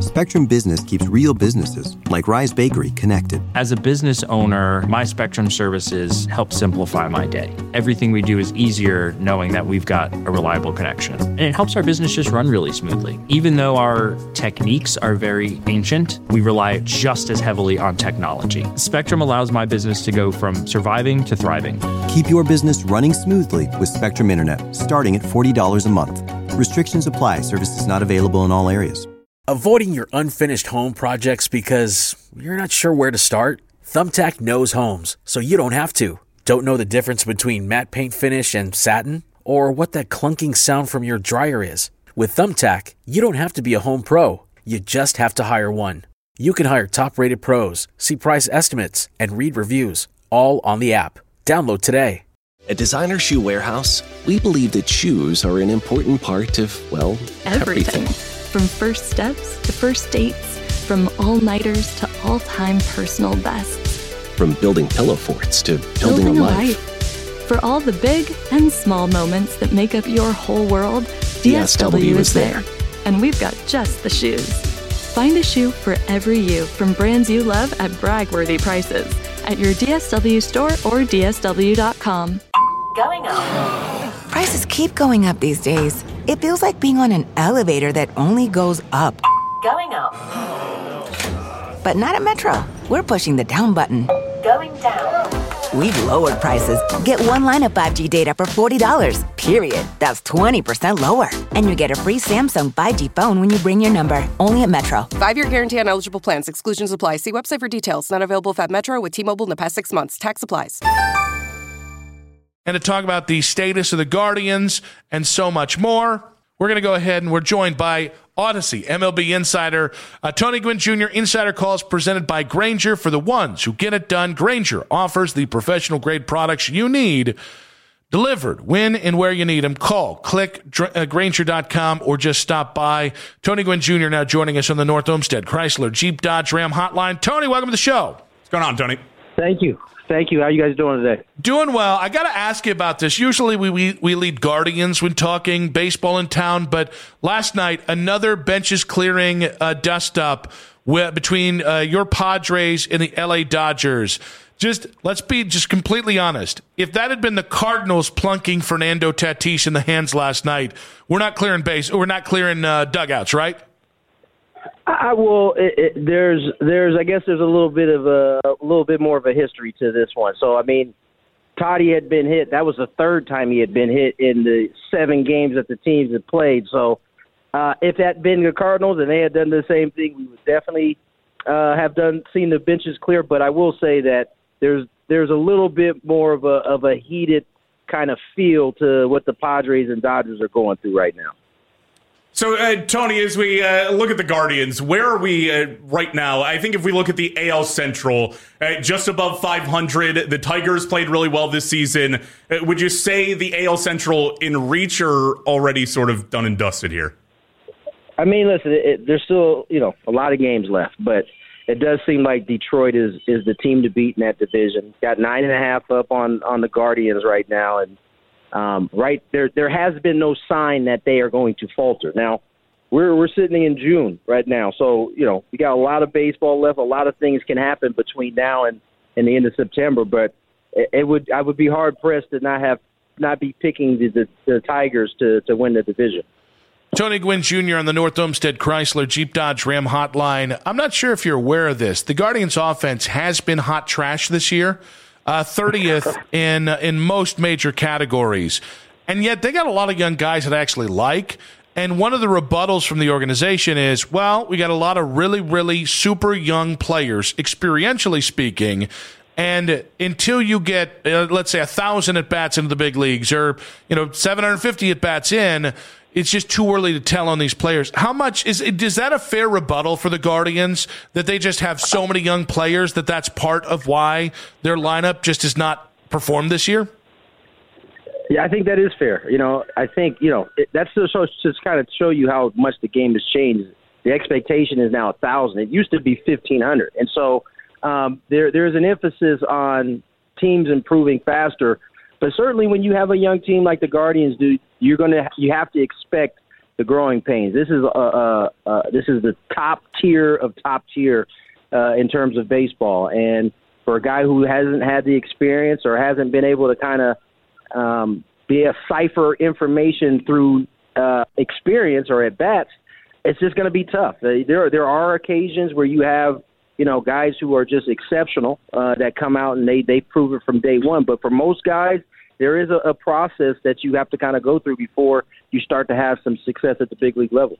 Spectrum Business keeps real businesses, like Rise Bakery, connected. As a business owner, my Spectrum services help simplify my day. Everything we do is easier knowing that we've got a reliable connection. And it helps our business just run really smoothly. Even though our techniques are very ancient, we rely just as heavily on technology. Spectrum allows my business to go from surviving to thriving. Keep your business running smoothly with Spectrum Internet, starting at $40 a month. Restrictions apply. Services not available in all areas. Avoiding your unfinished home projects because you're not sure where to start? Thumbtack knows homes, so you don't have to. Don't know the difference between matte paint finish and satin? Or what that clunking sound from your dryer is? With Thumbtack, you don't have to be a home pro. You just have to hire one. You can hire top-rated pros, see price estimates, and read reviews, all on the app. Download today. At Designer Shoe Warehouse, we believe that shoes are an important part of, well, everything. From first steps to first dates, from all-nighters to all-time personal bests. From building pillow forts to building a life. For all the big and small moments that make up your whole world, DSW is there. And we've got just the shoes. Find a shoe for every you from brands you love at brag-worthy prices at your DSW store or DSW.com. Going up. Prices keep going up these days. It feels like being on an elevator that only goes up. Going up. But not at Metro. We're pushing the down button. Going down. We've lowered prices. Get one line of 5G data for $40, period. That's 20% lower. And you get a free Samsung 5G phone when you bring your number. Only at Metro. 5-year guarantee on eligible plans. Exclusions apply. See website for details. Not available if at Metro with T-Mobile in the past 6 months. Tax applies. And to talk about the status of the Guardians and so much more, we're going to go ahead and we're joined by Odyssey MLB insider Tony Gwynn Jr. Insider Calls presented by Grainger. For the ones who get it done, Grainger offers the professional grade products you need delivered when and where you need them. Call, click Grainger.com or just stop by. Tony Gwynn Jr. now joining us on the North Olmsted Chrysler Jeep Dodge Ram hotline. Tony, welcome to the show. What's going on, Tony? Thank you. Thank you. How are you guys doing today? Doing well. I got to ask you about this. Usually we lead Guardians when talking baseball in town, but last night, another benches clearing dust-up between your Padres and the L.A. Dodgers. Let's be completely honest. If that had been the Cardinals plunking Fernando Tatis in the hands last night, we're not clearing dugouts, right? There's a little bit more of a history to this one. So, I mean, Toddy had been hit. That was the third time he had been hit in the 7 games that the teams had played. So, if that had been the Cardinals and they had done the same thing, we would definitely seen the benches clear. But I will say that there's a little bit more of a heated kind of feel to what the Padres and Dodgers are going through right now. So, Tony, as we look at the Guardians, where are we right now? I think if we look at the AL Central, just above 500, the Tigers played really well this season. Would you say the AL Central in reach or already sort of done and dusted here? I mean, listen, there's still, a lot of games left, but it does seem like Detroit is the team to beat in that division. Got 9.5 up on the Guardians right now, and right there has been no sign that they are going to falter. Now, we're sitting in June right now, so we got a lot of baseball left. A lot of things can happen between now and the end of September, but I would be hard pressed to not be picking the Tigers to win the division. Tony Gwynn Jr. on the North Olmsted Chrysler Jeep Dodge Ram hotline. I'm not sure if you're aware of this. The Guardians' offense has been hot trash this year. 30th in most major categories. And yet they got a lot of young guys that I actually like. And one of the rebuttals from the organization is, well, we got a lot of really, really super young players, experientially speaking. And until you get, let's say, 1,000 at-bats into the big leagues or, 750 at-bats in, it's just too early to tell on these players. How much is that a fair rebuttal for the Guardians that they just have so many young players that's part of why their lineup just has not performed this year? Yeah, I think that is fair. I think, that's just kind of show you how much the game has changed. The expectation is now 1,000. It used to be 1,500. And so there's an emphasis on teams improving faster. But certainly when you have a young team like the Guardians do, you have to expect growing pains. This is the top tier of top tier in terms of baseball. And for a guy who hasn't had the experience or hasn't been able to kind of cipher information through experience or at bats, it's just going to be tough. There are occasions where you have, guys who are just exceptional that come out and they prove it from day one. But for most guys, there is a process that you have to kind of go through before you start to have some success at the big league level.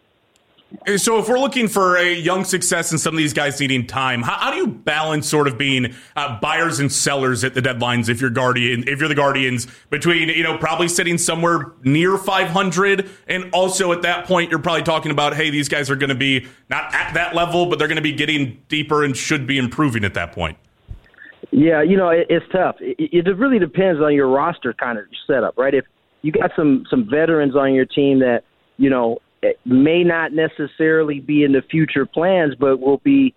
So if we're looking for a young success and some of these guys needing time, how do you balance sort of being buyers and sellers at the deadlines if you're the Guardians, between, probably sitting somewhere near 500 and also at that point you're probably talking about, hey, these guys are going to be not at that level, but they're going to be getting deeper and should be improving at that point? Yeah, it's tough. It really depends on your roster kind of setup, right? If you got some veterans on your team that, may not necessarily be in the future plans, but will be,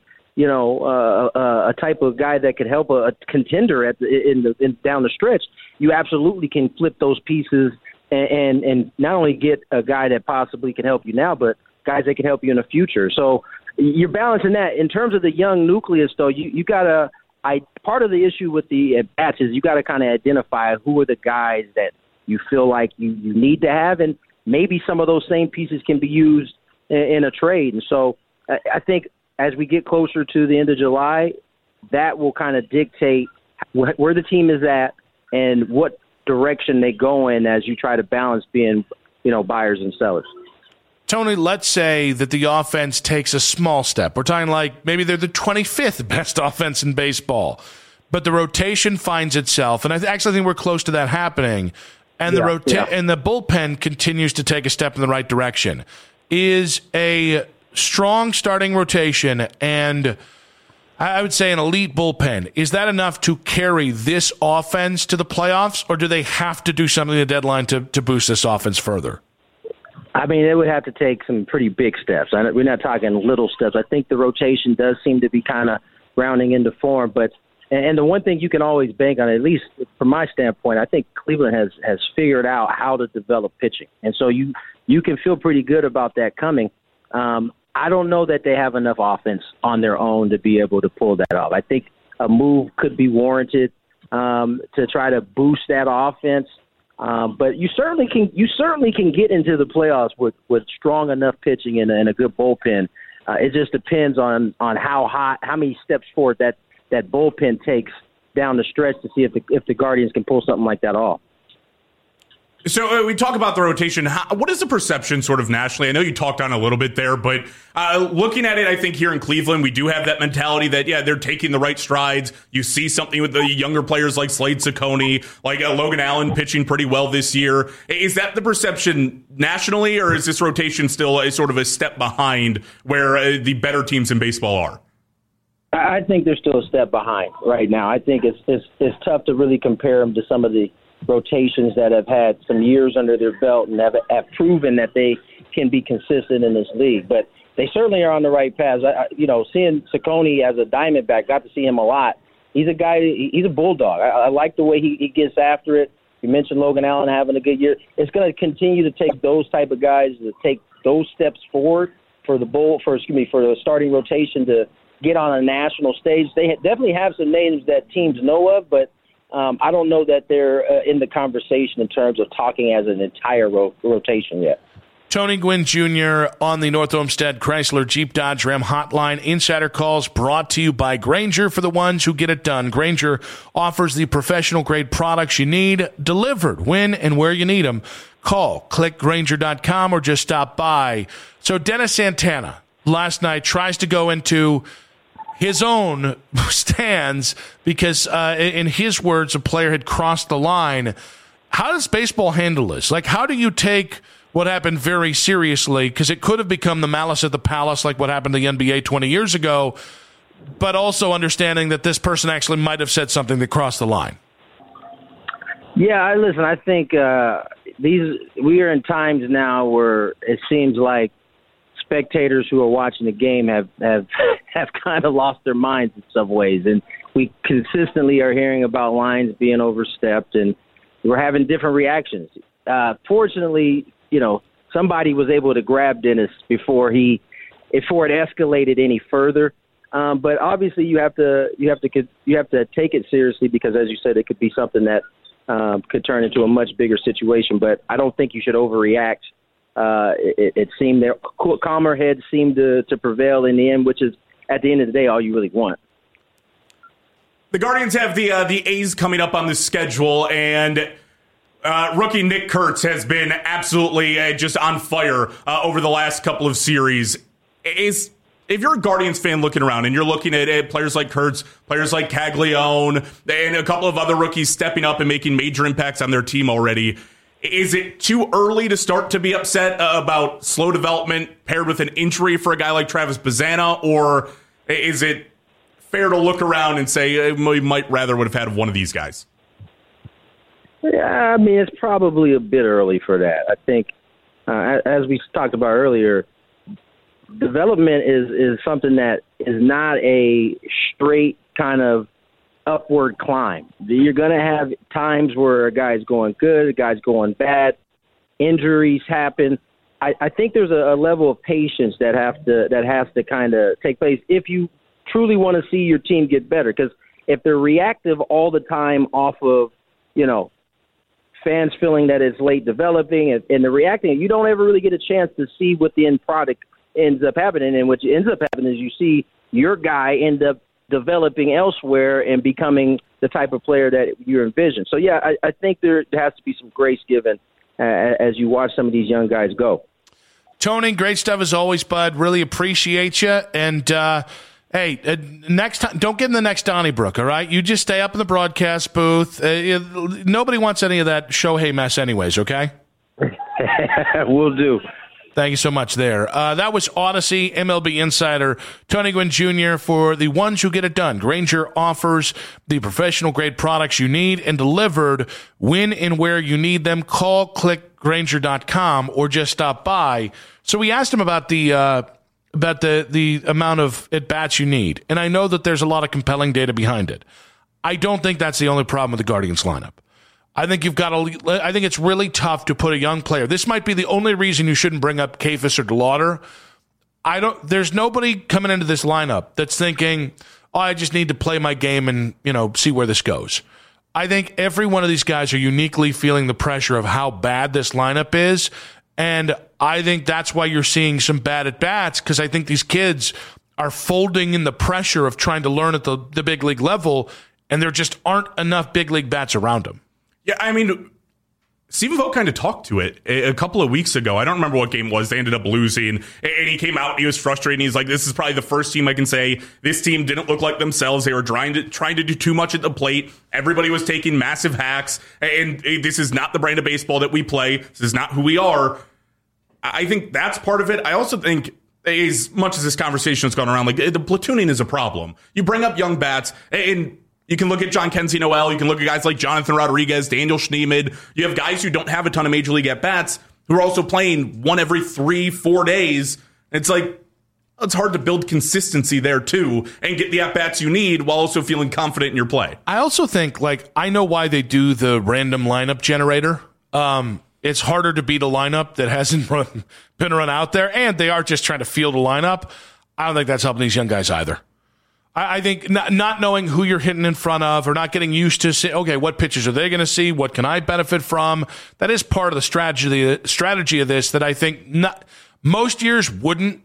a type of guy that could help a contender down the stretch. You absolutely can flip those pieces and not only get a guy that possibly can help you now, but guys that can help you in the future. So you're balancing that. In terms of the young nucleus, though, you got to. Part of the issue with the at-bats is you got to kind of identify who are the guys that you feel like you need to have, and maybe some of those same pieces can be used in a trade. And so I think as we get closer to the end of July, that will kind of dictate where the team is at and what direction they go in as you try to balance being, buyers and sellers. Tony, let's say that the offense takes a small step. We're talking like maybe they're the 25th best offense in baseball, but the rotation finds itself, and I actually think we're close to that happening, and and the bullpen continues to take a step in the right direction. Is a strong starting rotation and I would say an elite bullpen, is that enough to carry this offense to the playoffs, or do they have to do something at the deadline to boost this offense further? I mean, it would have to take some pretty big steps. We're not talking little steps. I think the rotation does seem to be kind of rounding into form. And the one thing you can always bank on, at least from my standpoint, I think Cleveland has figured out how to develop pitching. And so you can feel pretty good about that coming. I don't know that they have enough offense on their own to be able to pull that off. I think a move could be warranted to try to boost that offense. But you certainly can get into the playoffs with strong enough pitching and a good bullpen. It just depends on how many steps forward that bullpen takes down the stretch to see if the Guardians can pull something like that off. So we talk about the rotation. What is the perception sort of nationally? I know you talked on a little bit there, but looking at it, I think here in Cleveland, we do have that mentality that, yeah, they're taking the right strides. You see something with the younger players like Slade Ciccone, like Logan Allen pitching pretty well this year. Is that the perception nationally, or is this rotation still a sort of a step behind where the better teams in baseball are? I think they're still a step behind right now. I think it's tough to really compare them to some of the rotations that have had some years under their belt and have proven that they can be consistent in this league. But they certainly are on the right path. Seeing Ciccone as a Diamondback, got to see him a lot. He's a guy, he's a bulldog. I like the way he gets after it. You mentioned Logan Allen having a good year. It's going to continue to take those type of guys to take those steps forward for the starting rotation to get on a national stage. They definitely have some names that teams know of, but I don't know that they're in the conversation in terms of talking as an entire rotation yet. Tony Gwynn Jr. on the North Olmsted Chrysler Jeep Dodge Ram Hotline. Insider calls brought to you by Grainger for the ones who get it done. Grainger offers the professional-grade products you need delivered when and where you need them. Call, click Grainger.com, or just stop by. So Dennis Santana last night tries to go into his own stands because, in his words, a player had crossed the line. How does baseball handle this? Like, how do you take what happened very seriously? Because it could have become the malice at the palace, like what happened to the NBA 20 years ago, but also understanding that this person actually might have said something that crossed the line. Yeah, listen, I think we are in times now where it seems like spectators who are watching the game have kind of lost their minds in some ways, and we consistently are hearing about lines being overstepped, and we're having different reactions. Fortunately, somebody was able to grab Dennis before it escalated any further. But obviously, you have to take it seriously because, as you said, it could be something that could turn into a much bigger situation. But I don't think you should overreact. It seemed that calmer heads seemed to prevail in the end, which is at the end of the day all you really want. The Guardians have the A's coming up on the schedule, and rookie Nick Kurtz has been absolutely just on fire over the last couple of series. If you're a Guardians fan looking around and you're looking at players like Kurtz, players like Caglione, and a couple of other rookies stepping up and making major impacts on their team already, is it too early to start to be upset about slow development paired with an injury for a guy like Travis Bazzana, or is it fair to look around and say we might rather would have had one of these guys? Yeah, I mean, it's probably a bit early for that. I think, as we talked about earlier, development is something that is not a straight kind of upward climb. You're going to have times where a guy's going good, a guy's going bad, injuries happen. I think there's a level of patience that has to kind of take place if you truly want to see your team get better. Because if they're reactive all the time off of, fans feeling that it's late developing and they're reacting, you don't ever really get a chance to see what the end product ends up happening. And what ends up happening is you see your guy end up developing elsewhere and becoming the type of player that you envision. So, yeah, I think there has to be some grace given as you watch some of these young guys go. Tony, great stuff as always, bud. Really appreciate you. And, hey, next time, don't get in the next Donnybrook, all right? You just stay up in the broadcast booth. Nobody wants any of that Shohei mess anyways, okay? Will do. Thank you so much there. That was Odyssey MLB insider Tony Gwynn Jr. for the ones who get it done. Grainger offers the professional-grade products you need and delivered when and where you need them. Call, click Grainger.com, or just stop by. So we asked him about the amount of at-bats you need, and I know that there's a lot of compelling data behind it. I don't think that's the only problem with the Guardians lineup. I think I think it's really tough to put a young player. This might be the only reason you shouldn't bring up Kefis or DeLauder. There's nobody coming into this lineup that's thinking, I just need to play my game and, see where this goes. I think every one of these guys are uniquely feeling the pressure of how bad this lineup is. And I think that's why you're seeing some bad at-bats, because I think these kids are folding in the pressure of trying to learn at the big league level, and there just aren't enough big league bats around them. Yeah, I mean, Stephen Vogt kind of talked to it a couple of weeks ago. I don't remember what game it was. They ended up losing, and he came out and he was frustrated. He's like, this is probably the first team I can say this team didn't look like themselves. They were trying to do too much at the plate. Everybody was taking massive hacks, and this is not the brand of baseball that we play. This is not who we are. I think that's part of it. I also think, as much as this conversation has gone around, like, the platooning is a problem. You bring up young bats, and you can look at John Kenzie Noel. You can look at guys like Jonathan Rodriguez, Daniel Schneemann. You have guys who don't have a ton of major league at-bats who are also playing one every 3-4 days. It's like, it's hard to build consistency there, too, and get the at-bats you need while also feeling confident in your play. I also think, I know why they do the random lineup generator. It's harder to beat a lineup that hasn't been run out there, and they are just trying to field a lineup. I don't think that's helping these young guys either. I think not knowing who you're hitting in front of, or not getting used to say, okay, what pitches are they going to see? What can I benefit from? That is part of the strategy of this that I think most years wouldn't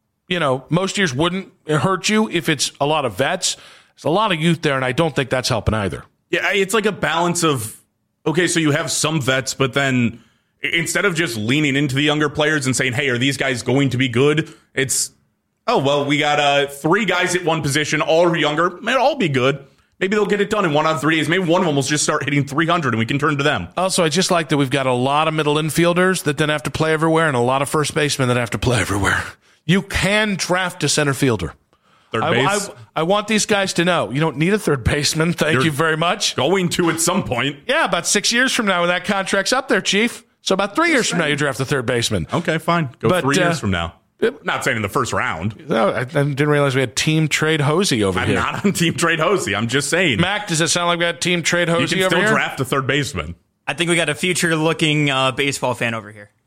hurt you if it's a lot of vets. There's a lot of youth there, and I don't think that's helping either. Yeah, it's like a balance of, okay, so you have some vets, but then instead of just leaning into the younger players and saying, hey, are these guys going to be good? It's, oh, well, we got 3 guys at one position, all are younger. May all be good. Maybe they'll get it done in 1 out of 3 days. Maybe one of them will just start hitting 300 and we can turn to them. Also, I just like that we've got a lot of middle infielders that then have to play everywhere and a lot of first basemen that have to play everywhere. You can draft a center fielder. Third base. I want these guys to know you don't need a third baseman. Thank you very much. Going to at some point. Yeah, about 6 years from now when that contract's up there, Chief. So about 3 years from now, you draft the third baseman. Okay, fine. Go 3 years from now. Not saying in the first round. No, I didn't realize we had Team Trade Hosey over here. I'm not on Team Trade Hosey. I'm just saying. Mac, does it sound like we had Team Trade Hosey over here? You can still draft a third baseman. I think we got a future-looking baseball fan over here.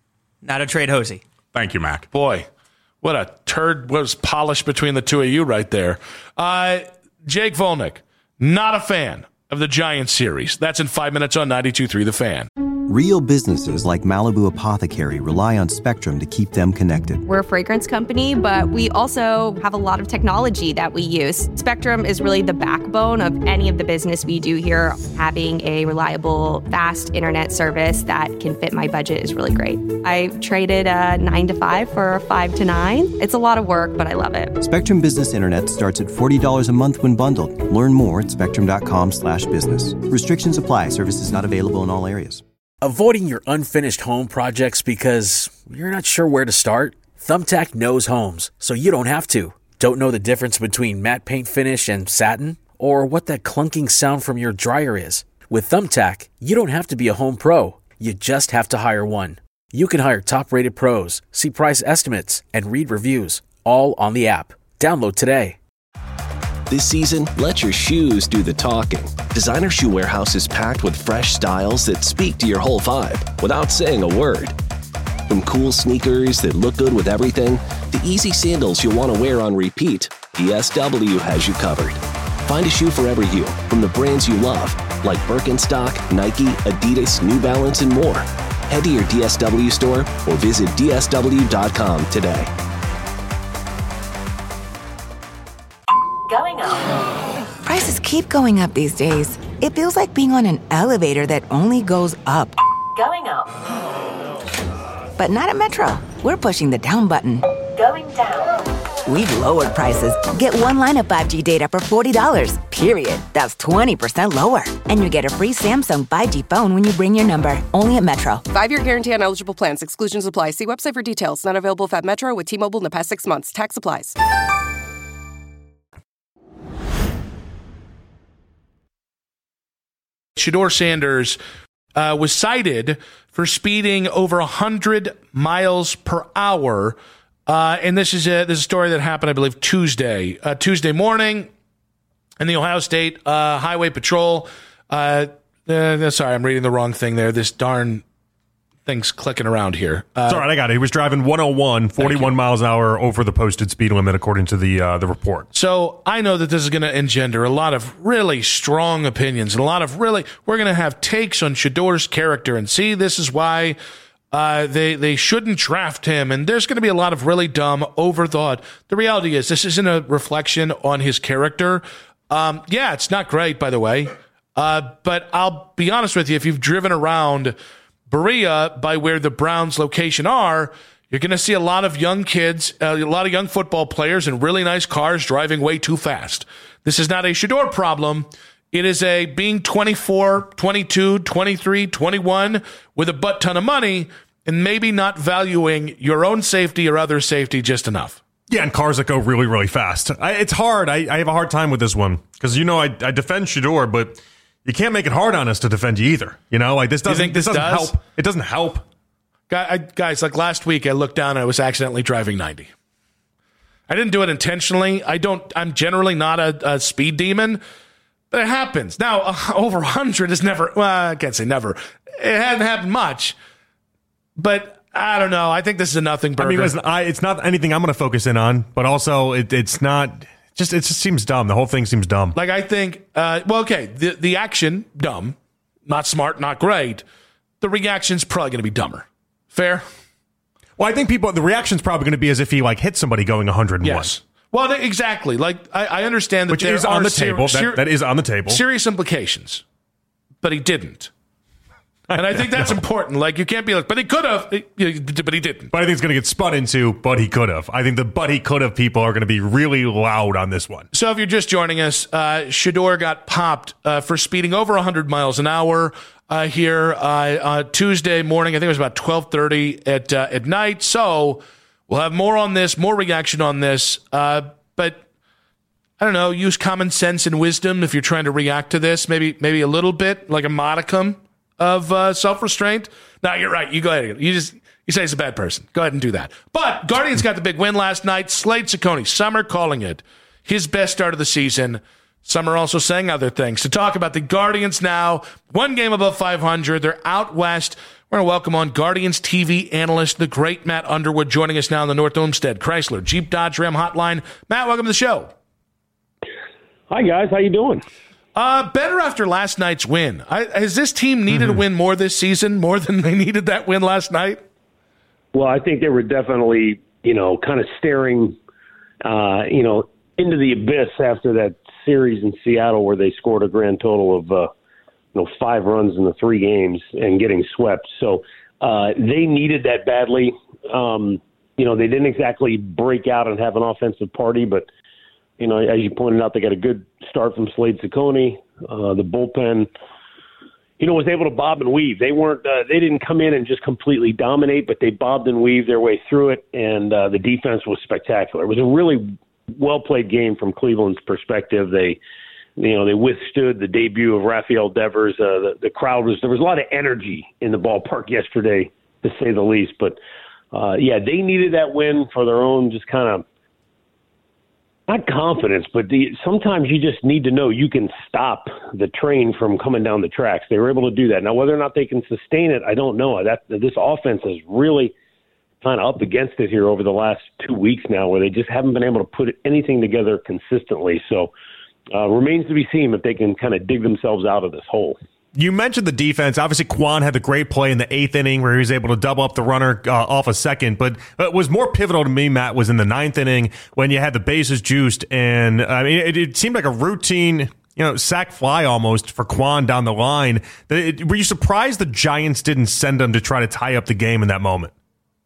Not a trade Hosey. Thank you, Mac. Boy, what a turd was polished between the two of you right there. Jake Volnick, not a fan of the Giants series. That's in 5 minutes on 92.3 The Fan. Real businesses like Malibu Apothecary rely on Spectrum to keep them connected. We're a fragrance company, but we also have a lot of technology that we use. Spectrum is really the backbone of any of the business we do here. Having a reliable, fast internet service that can fit my budget is really great. I traded a 9 to 5 for a 5 to 9. It's a lot of work, but I love it. Spectrum Business Internet starts at $40 a month when bundled. Learn more at spectrum.com/business. Restrictions apply. Services not available in all areas. Avoiding your unfinished home projects because you're not sure where to start? Thumbtack knows homes, so you don't have to. Don't know the difference between matte paint finish and satin? Or what that clunking sound from your dryer is? With Thumbtack, you don't have to be a home pro. You just have to hire one. You can hire top-rated pros, see price estimates, and read reviews, all on the app. Download today. This season, let your shoes do the talking. Designer Shoe Warehouse is packed with fresh styles that speak to your whole vibe without saying a word. From cool sneakers that look good with everything, to easy sandals you'll want to wear on repeat, DSW has you covered. Find a shoe for every you from the brands you love, like Birkenstock, Nike, Adidas, New Balance, and more. Head to your DSW store or visit DSW.com today. Going up. Prices keep going up these days. It feels like being on an elevator that only goes up. Going up. But not at Metro. We're pushing the down button. Going down. We've lowered prices. Get one line of 5G data for $40, period. That's 20% lower. And you get a free Samsung 5G phone when you bring your number. Only at Metro. 5-year guarantee on eligible plans. Exclusions apply. See website for details. Not available at Metro with T-Mobile in the past 6 months. Tax applies. Shedeur Sanders was cited for speeding over 100 miles per hour. And this is a story that happened, I believe, Tuesday morning in the Ohio State Highway Patrol. Sorry, I'm reading the wrong thing there. This darn thing's clicking around here. It's all right, I got it. He was driving 101, 41 miles an hour over the posted speed limit, according to the report. So I know that this is going to engender a lot of really strong opinions and we're going to have takes on Shedeur's character and see this is why they shouldn't draft him. And there's going to be a lot of really dumb overthought. The reality is this isn't a reflection on his character. Yeah, it's not great, by the way. But I'll be honest with you, if you've driven around Berea by where the Browns location are, you're going to see a lot of young kids, a lot of young football players in really nice cars driving way too fast. This is not a Shedeur problem. It is a being 24, 22, 23, 21 with a butt ton of money and maybe not valuing your own safety or other safety just enough. Yeah, and cars that go really, really fast. It's hard. I have a hard time with this one because, I defend Shedeur, but you can't make it hard on us to defend you either. Like this doesn't help. It doesn't help. Guys, like last week, I looked down and I was accidentally driving 90. I didn't do it intentionally. I'm generally not a speed demon, but it happens. Now, over 100 is never, well, I can't say never. It hasn't happened much, but I don't know. I think this is a nothing burger. I mean, listen, it's not anything I'm going to focus in on, but also it's not. It just seems dumb. The whole thing seems dumb. Like, I think, the action, dumb. Not smart, not great. The reaction's probably going to be dumber. Fair? Well, I think the reaction's probably going to be as if he, hit somebody going 101. Yes. Well, exactly. Like, I understand that Which is on the table. That is on the table. Serious implications. But he didn't. And I think that's important. Like, you can't be like, but he could have, but he didn't. But I think it's going to get spun into, but he could have. I think the but he could have people are going to be really loud on this one. So if you're just joining us, Shedeur got popped for speeding over 100 miles an hour here Tuesday morning. I think it was about 12:30 at night. So we'll have more on this, more reaction on this. But I don't know, use common sense and wisdom if you're trying to react to this. Maybe a little bit, like a modicum of self-restraint. No, you're right. You go ahead. You say he's a bad person. Go ahead and do that. But Guardians got the big win last night. Slade Ciccone, Summer calling it his best start of the season. Summer also saying other things. To talk about the Guardians now, one game above 500. They're out west. We're going to welcome on Guardians TV analyst, the great Matt Underwood, joining us now on the North Olmsted Chrysler Jeep Dodge Ram Hotline. Matt, welcome to the show. Hi, guys. How you doing? Better after last night's win. Has this team needed a win more this season, more than they needed that win last night? Well, I think they were definitely, kind of staring, into the abyss after that series in Seattle where they scored a grand total of 5 runs in the 3 games and getting swept. So they needed that badly. They didn't exactly break out and have an offensive party, but, as you pointed out, they got a good start from Slade Ciccone. The bullpen, was able to bob and weave. They didn't come in and just completely dominate, but they bobbed and weaved their way through it, and the defense was spectacular. It was a really well-played game from Cleveland's perspective. They withstood the debut of Rafael Devers. The crowd there was a lot of energy in the ballpark yesterday, to say the least. But they needed that win for their own, just kind of not confidence, but sometimes you just need to know you can stop the train from coming down the tracks. They were able to do that. Now, whether or not they can sustain it, I don't know. This offense is really kind of up against it here over the last 2 weeks now, where they just haven't been able to put anything together consistently. So. Remains to be seen if they can kind of dig themselves out of this hole. You mentioned the defense. Obviously, Kwon had the great play in the 8th inning where he was able to double up the runner off a second. But what was more pivotal to me, Matt, was in the 9th inning when you had the bases juiced. And it seemed like a routine, sack fly almost for Kwon down the line. Were you surprised the Giants didn't send him to try to tie up the game in that moment?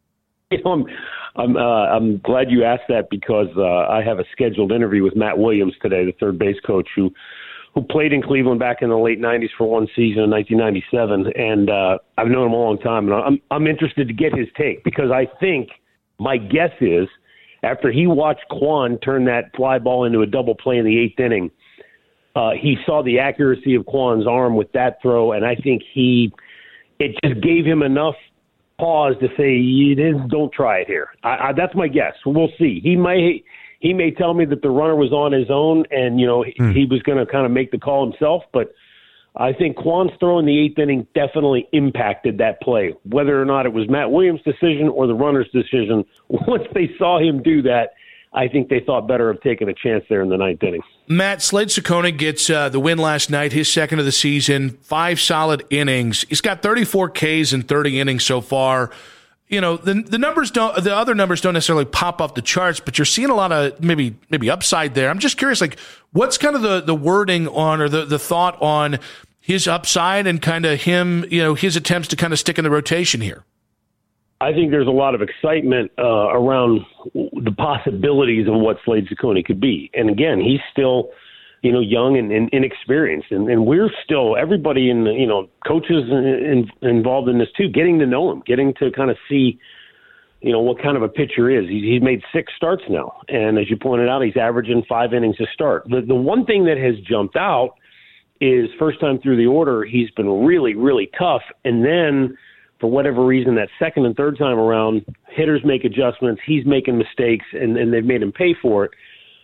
I'm glad you asked that because I have a scheduled interview with Matt Williams today, the third base coach who played in Cleveland back in the late 90s for one season in 1997. And I've known him a long time. And I'm interested to get his take because I think my guess is after he watched Kwon turn that fly ball into a double play in the 8th inning, he saw the accuracy of Kwon's arm with that throw. And I think it just gave him enough pause to say, don't try it here. That's my guess. We'll see. He may tell me that the runner was on his own and, he was going to kind of make the call himself. But I think Kwon's throw in the 8th inning definitely impacted that play. Whether or not it was Matt Williams' decision or the runner's decision, once they saw him do that, I think they thought better of taking a chance there in the 9th inning. Matt, Slade Ciccone gets the win last night, his second of the season, 5 solid innings. He's got 34 Ks in 30 innings so far. The numbers the other numbers don't necessarily pop up the charts, but you're seeing a lot of maybe upside there. I'm just curious, what's kind of the wording on or the thought on his upside and kind of him, his attempts to kind of stick in the rotation here? I think there's a lot of excitement around the possibilities of what Slade Ciccone could be. And again, he's still, young and inexperienced. And we're still, everybody in coaches involved in this too, getting to know him, getting to kind of see, what kind of a pitcher is. He's made 6 starts now. And as you pointed out, he's averaging 5 innings a start. The one thing that has jumped out is first time through the order, he's been really, really tough. And then for whatever reason, that second and third time around, hitters make adjustments. He's making mistakes, and they've made him pay for it.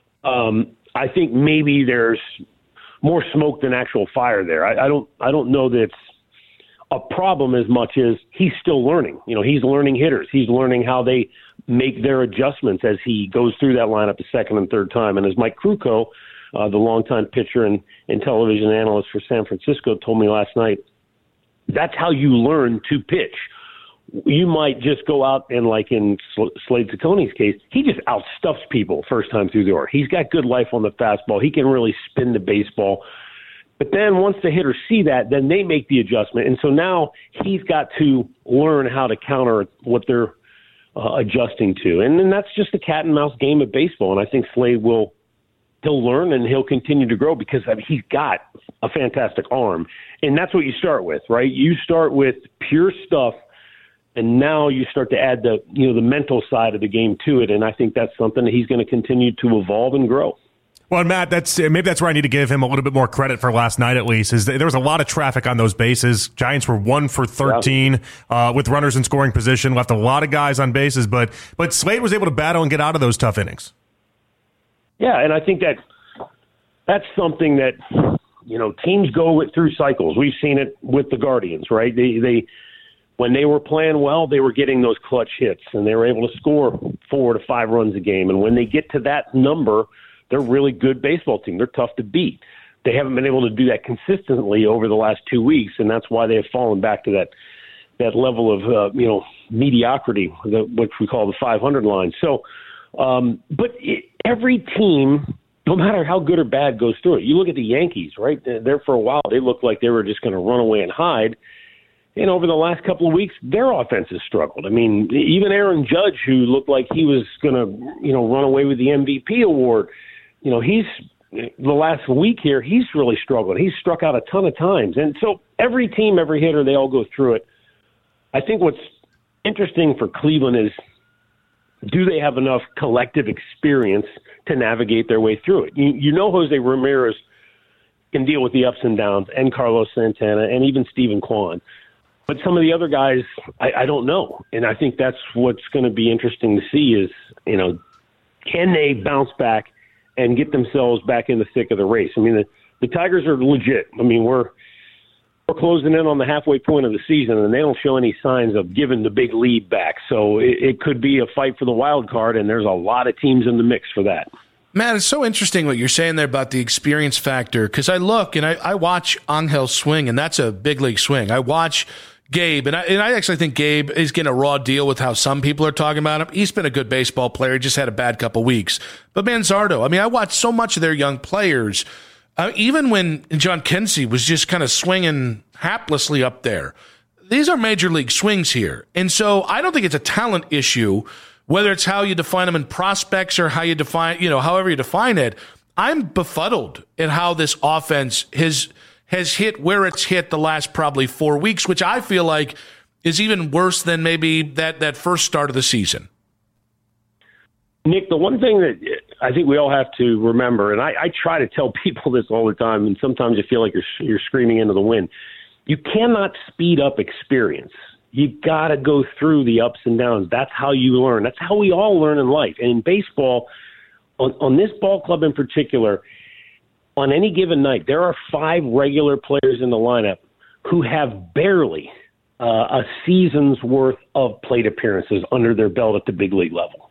I think maybe there's more smoke than actual fire there. I don't know that it's a problem as much as he's still learning. He's learning hitters. He's learning how they make their adjustments as he goes through that lineup the second and third time. And as Mike Krukow, the longtime pitcher and television analyst for San Francisco, told me last night, that's how you learn to pitch. You might just go out and, like in Slade Ciccone's case, he just outstuffs people first time through the door. He's got good life on the fastball. He can really spin the baseball. But then once the hitters see that, then they make the adjustment. And so now he's got to learn how to counter what they're adjusting to. And then that's just the cat and mouse game of baseball. And I think Slade he'll learn and he'll continue to grow because he's got a fantastic arm. And that's what you start with, right? You start with pure stuff, and now you start to add the mental side of the game to it. And I think that's something that he's going to continue to evolve and grow. Well, Matt, maybe that's where I need to give him a little bit more credit for last night, at least, is there was a lot of traffic on those bases. Giants were 1 for 13 with runners in scoring position, left a lot of guys on bases, but Slade was able to battle and get out of those tough innings. Yeah, and I think that's something that, teams go through cycles. We've seen it with the Guardians, right? They when they were playing well, they were getting those clutch hits, and they were able to score 4 to 5 runs a game. And when they get to that number, they're a really good baseball team. They're tough to beat. They haven't been able to do that consistently over the last 2 weeks, and that's why they have fallen back to that level of mediocrity, which we call the 500 line. So, every team, no matter how good or bad, goes through it. You look at the Yankees, right? There for a while, they looked like they were just going to run away and hide. And over the last couple of weeks, their offense has struggled. I mean, even Aaron Judge, who looked like he was going to, run away with the MVP award, he's the last week here, he's really struggled. He's struck out a ton of times. And so every team, every hitter, they all go through it. I think what's interesting for Cleveland is, do they have enough collective experience to navigate their way through it? Jose Ramirez can deal with the ups and downs, and Carlos Santana, and even Stephen Kwan. But some of the other guys, I don't know. And I think that's what's going to be interesting to see is, can they bounce back and get themselves back in the thick of the race? I mean, the Tigers are legit. I mean, we're closing in on the halfway point of the season, and they don't show any signs of giving the big lead back. So it could be a fight for the wild card, and there's a lot of teams in the mix for that. Matt, it's so interesting what you're saying there about the experience factor, because I look and I watch Angel swing, and that's a big league swing. I watch Gabe, and I actually think Gabe is getting a raw deal with how some people are talking about him. He's been a good baseball player. He just had a bad couple weeks. But Manzardo, I mean, I watched so much of their young players, even when John Kensey was just kind of swinging haplessly up there. These are major league swings here. And so I don't think it's a talent issue, whether it's how you define them in prospects or how you define, however you define it. I'm befuddled at how this offense has hit where it's hit the last probably 4 weeks, which I feel like is even worse than maybe that first start of the season. Nick, the one thing that I think we all have to remember, and I try to tell people this all the time, and sometimes you feel like you're screaming into the wind. You cannot speed up experience. You got to go through the ups and downs. That's how you learn. That's how we all learn in life. And in baseball, on this ball club in particular, on any given night, there are 5 regular players in the lineup who have barely a season's worth of plate appearances under their belt at the big league level.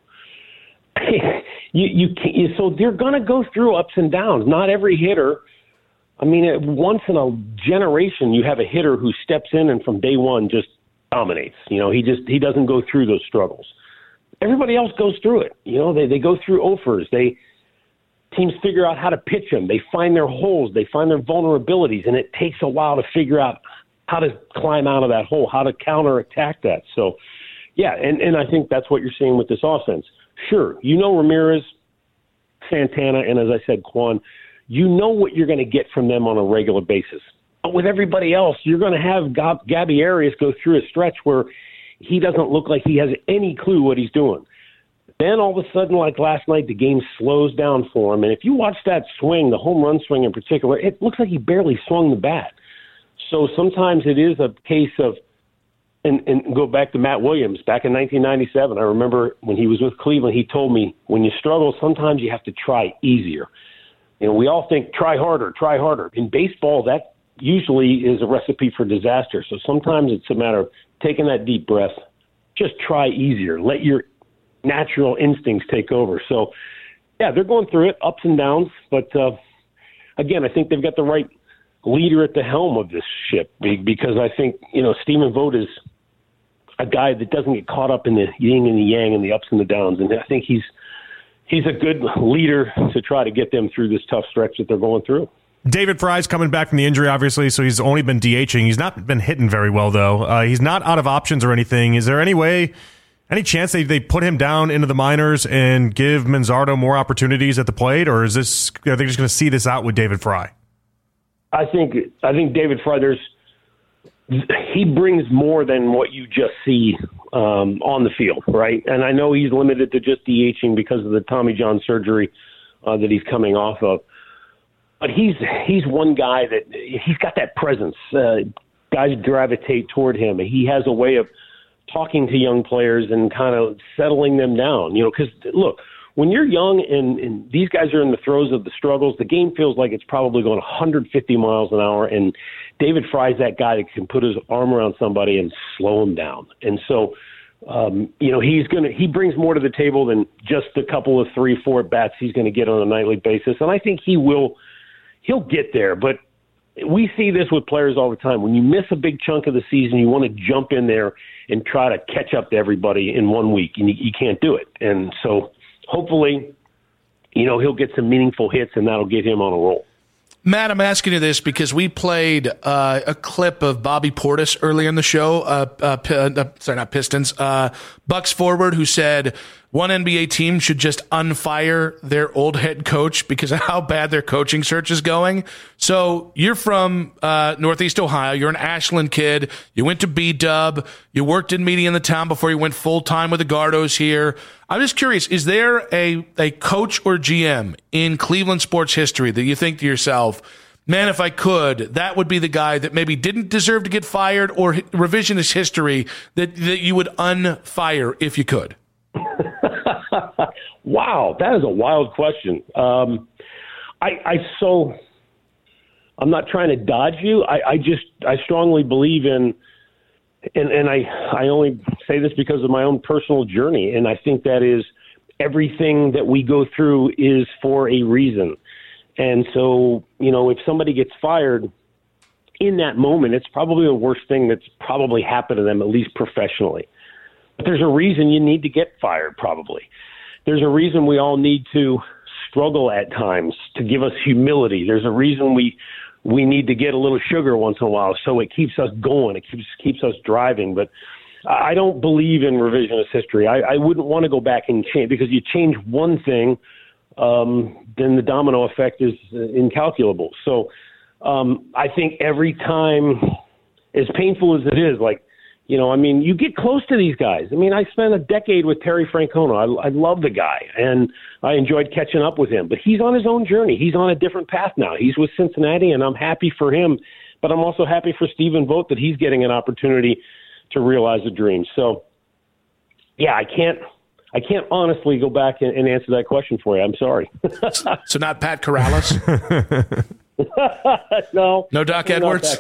So they're going to go through ups and downs. Not every hitter. I mean, once in a generation, you have a hitter who steps in and from day one just dominates. He doesn't go through those struggles. Everybody else goes through it. They go through offers. Teams figure out how to pitch them. They find their holes. They find their vulnerabilities, and it takes a while to figure out how to climb out of that hole, how to counterattack that. So, yeah, and I think that's what you're seeing with this offense. Sure, Ramirez, Santana, and as I said, Kwan, you know what you're going to get from them on a regular basis. But with everybody else, you're going to have Gabby Arias go through a stretch where he doesn't look like he has any clue what he's doing. Then all of a sudden, like last night, the game slows down for him. And if you watch that swing, the home run swing in particular, it looks like he barely swung the bat. So sometimes it is a case of, and go back to Matt Williams, back in 1997, I remember when he was with Cleveland, he told me, when you struggle, sometimes you have to try easier. We all think, try harder, try harder. In baseball, that usually is a recipe for disaster. So sometimes it's a matter of taking that deep breath, just try easier, let your natural instincts take over. So, yeah, they're going through it, ups and downs. But, again, I think they've got the right leader at the helm of this ship because I think, Stephen Vogt is a guy that doesn't get caught up in the yin and the yang and the ups and the downs. And I think he's a good leader to try to get them through this tough stretch that they're going through. David Fry's coming back from the injury, obviously, so he's only been DHing. He's not been hitting very well, though. He's not out of options or anything. Is there any chance they put him down into the minors and give Manzardo more opportunities at the plate, or are they just going to see this out with David Fry? I think David Fry, he brings more than what you just see on the field, right? And I know he's limited to just DHing because of the Tommy John surgery that he's coming off of. But he's one guy that he's got that presence. Guys gravitate toward him. He has a way of talking to young players and kind of settling them down. Because, look, when you're young and these guys are in the throes of the struggles, the game feels like it's probably going 150 miles an hour, and David Fry's that guy that can put his arm around somebody and slow him down. And so, he brings more to the table than just a couple of 3-4 bats he's going to get on a nightly basis. And I think he'll get there. But we see this with players all the time. When you miss a big chunk of the season, you want to jump in there and try to catch up to everybody in 1 week, and you can't do it. And so hopefully, he'll get some meaningful hits, and that'll get him on a roll. Matt, I'm asking you this because we played a clip of Bobby Portis earlier in the show. Not Pistons. Bucks forward who said one NBA team should just unfire their old head coach because of how bad their coaching search is going. So you're from Northeast Ohio. You're an Ashland kid. You went to B-Dub. You worked in media in the town before you went full-time with the Gardos here. I'm just curious, is there a coach or GM in Cleveland sports history that you think to yourself, man, if I could, that would be the guy that maybe didn't deserve to get fired, or revisionist history that you would unfire if you could? Wow, that is a wild question. I'm not trying to dodge you. I strongly believe in, and I only say this because of my own personal journey, and I think that is everything that we go through is for a reason. And so, if somebody gets fired in that moment, it's probably the worst thing that's probably happened to them, at least professionally. But there's a reason you need to get fired, probably. There's a reason we all need to struggle at times to give us humility. There's a reason we need to get a little sugar once in a while so it keeps us going. It keeps us driving. But I don't believe in revisionist history. I wouldn't want to go back and change, because you change one thing, then the domino effect is incalculable. So I think every time, as painful as it is, you get close to these guys. I spent a decade with Terry Francona. I love the guy, and I enjoyed catching up with him. But he's on his own journey. He's on a different path now. He's with Cincinnati, and I'm happy for him. But I'm also happy for Stephen Vogt that he's getting an opportunity to realize a dream. So, yeah, I can't honestly go back and answer that question for you. I'm sorry. So not Pat Corrales? No. No Doc Edwards?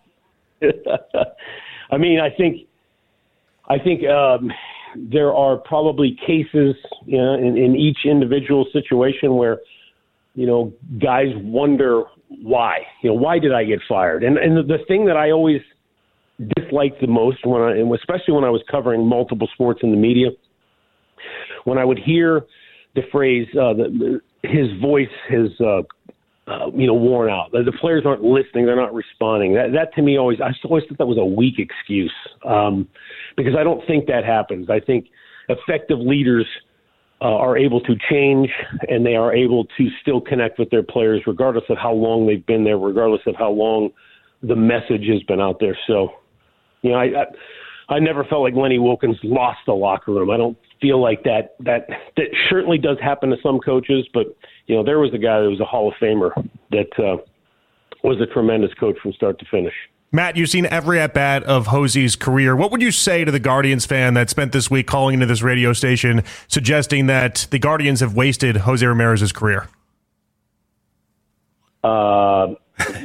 I think there are probably cases in each individual situation where, guys wonder why. Why did I get fired? And the thing that I always disliked the most, especially when I was covering multiple sports in the media, when I would hear the phrase, his voice has worn out. The players aren't listening. They're not responding. That to me I always thought that was a weak excuse, because I don't think that happens. I think effective leaders are able to change, and they are able to still connect with their players regardless of how long they've been there, regardless of how long the message has been out there. So, I never felt like Lenny Wilkens lost the locker room. I don't feel like that certainly does happen to some coaches, but there was a guy that was a Hall of Famer that was a tremendous coach from start to finish. Matt, you've seen every at-bat of Josie's career. What would you say to the Guardians fan that spent this week calling into this radio station suggesting that the Guardians have wasted Jose Ramirez's career? Jose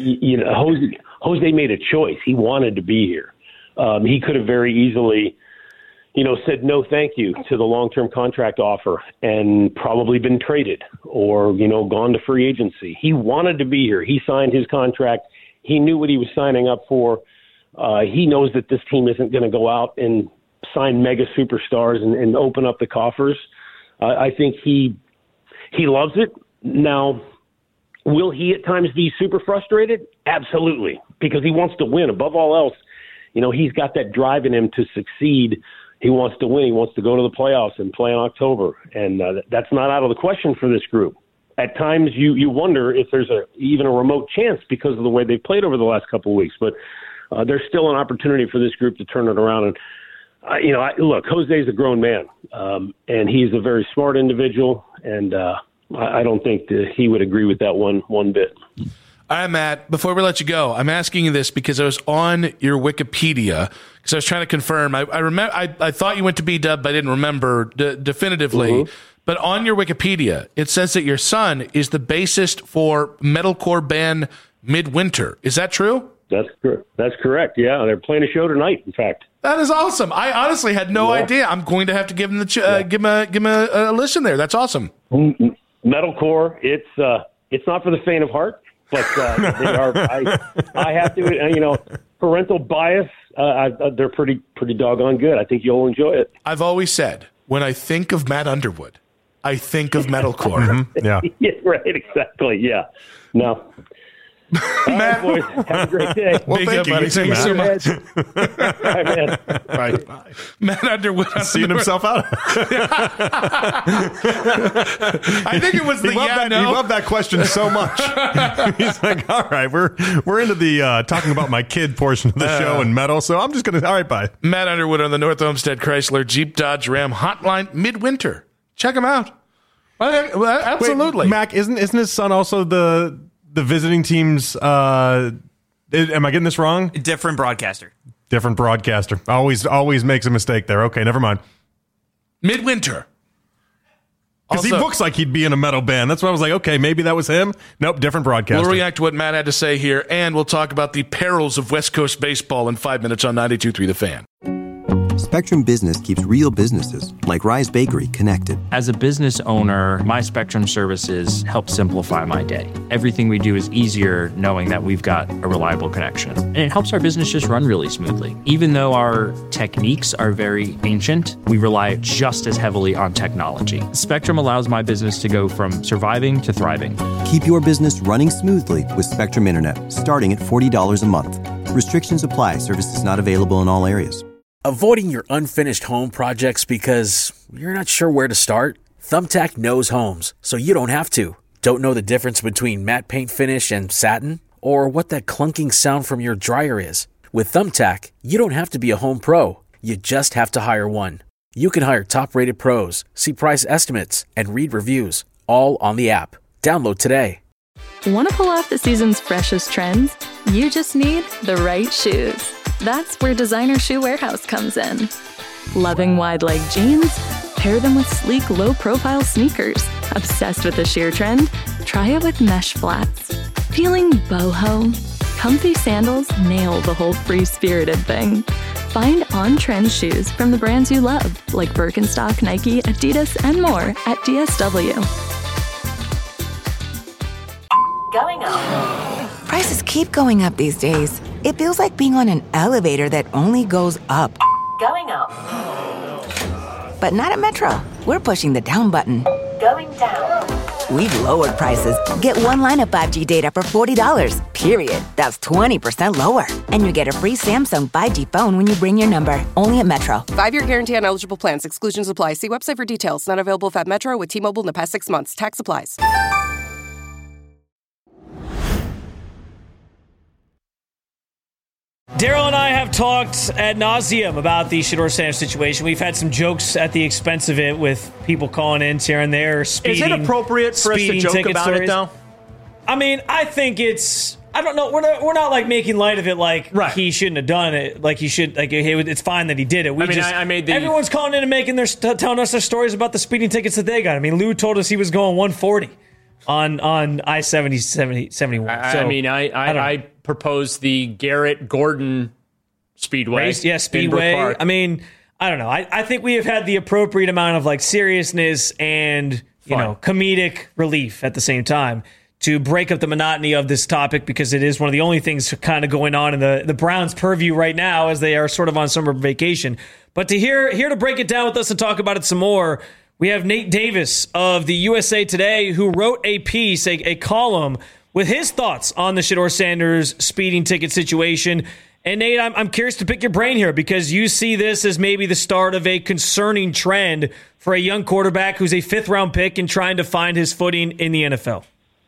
made a choice. He wanted to be here. He could have very easily said no thank you to the long-term contract offer and probably been traded or, gone to free agency. He wanted to be here. He signed his contract. He knew what he was signing up for. He knows that this team isn't going to go out and sign mega superstars and open up the coffers. I think he loves it. Now, will he at times be super frustrated? Absolutely, because he wants to win. Above all else, he's got that drive in him to succeed. He wants to win. He wants to go to the playoffs and play in October. And that's not out of the question for this group. At times you wonder if there's even a remote chance because of the way they've played over the last couple of weeks. But there's still an opportunity for this group to turn it around. And, look, Jose's a grown man, and he's a very smart individual. And I don't think that he would agree with that one bit. All right, Matt, before we let you go, I'm asking you this because I was on your Wikipedia because I was trying to confirm. I remember I thought you went to B-Dub, but I didn't remember definitively. Mm-hmm. But on your Wikipedia, it says that your son is the bassist for metalcore band Midwinter. Is that true? That's correct. Yeah, they're playing a show tonight, in fact. That is awesome. I honestly had no idea. I'm going to have to give him give him a listen there. That's awesome. Metalcore, it's not for the faint of heart. But they are. I have to, parental bias. They're pretty doggone good. I think you'll enjoy it. I've always said when I think of Matt Underwood, I think of metalcore. Mm-hmm. Yeah. Yeah. Right. Exactly. Yeah. No. Matt, boys, have a great day. Well, thank you. Thank you so much. Bye, man. Bye. Matt Underwood seeing himself out. I think it was he loved that question so much. He's like, all right, we're into the talking about my kid portion of the show and metal, so I'm just gonna. All right, bye. Matt Underwood on the North Olmsted Chrysler Jeep Dodge Ram Hotline Midwinter. Check him out. Well, absolutely. Wait, Mac, isn't his son also the visiting team's, am I getting this wrong? Different broadcaster. Always makes a mistake there. Okay, never mind. Midwinter. Because he looks like he'd be in a metal band. That's why I was like, okay, maybe that was him. Nope, different broadcaster. We'll react to what Matt had to say here, and we'll talk about the perils of West Coast baseball in 5 minutes on 92.3 The Fan. Spectrum Business keeps real businesses, like Rise Bakery, connected. As a business owner, my Spectrum services help simplify my day. Everything we do is easier knowing that we've got a reliable connection. And it helps our business just run really smoothly. Even though our techniques are very ancient, we rely just as heavily on technology. Spectrum allows my business to go from surviving to thriving. Keep your business running smoothly with Spectrum Internet, starting at $40 a month. Restrictions apply. Services not available in all areas. Avoiding your unfinished home projects because you're not sure where to start? Thumbtack knows homes, so you don't have to. Don't know the difference between matte paint finish and satin? Or what that clunking sound from your dryer is? With Thumbtack, you don't have to be a home pro. You just have to hire one. You can hire top-rated pros, see price estimates, and read reviews, all on the app. Download today. Want to pull off the season's freshest trends? You just need the right shoes. That's where Designer Shoe Warehouse comes in. Loving wide-leg jeans? Pair them with sleek, low-profile sneakers. Obsessed with the sheer trend? Try it with mesh flats. Feeling boho? Comfy sandals nail the whole free-spirited thing. Find on-trend shoes from the brands you love, like Birkenstock, Nike, Adidas, and more at DSW. Going up. Prices keep going up these days. It feels like being on an elevator that only goes up. Going up. But not at Metro. We're pushing the down button. Going down. We've lowered prices. Get one line of 5G data for $40, period. That's 20% lower. And you get a free Samsung 5G phone when you bring your number. Only at Metro. 5-year guarantee on eligible plans. Exclusions apply. See website for details. Not available at Metro with T-Mobile in the past 6 months. Tax applies. Daryl and I have talked ad nauseum about the Shedeur Sanders situation. We've had some jokes at the expense of it with people calling in here and there. Speeding, is it appropriate for us to joke about it, though? I mean, I think it's... I don't know. We're not like making light of it like he shouldn't have done it. Like he should... Like it's fine that he did it. I made the... Everyone's calling in and making telling us their stories about the speeding tickets that they got. I mean, Lou told us he was going 140 on I-70, 71. I proposed the Garrett Gordon Speedway. Speedway. I mean, I don't know. I think we have had the appropriate amount of like seriousness and comedic relief at the same time to break up the monotony of this topic, because it is one of the only things kind of going on in the Browns' purview right now as they are sort of on summer vacation. But here to break it down with us and talk about it some more, we have Nate Davis of the USA Today, who wrote a piece, a column, with his thoughts on the Shedeur Sanders speeding ticket situation. And Nate, I'm curious to pick your brain here, because you see this as maybe the start of a concerning trend for a young quarterback who's a fifth-round pick and trying to find his footing in the NFL.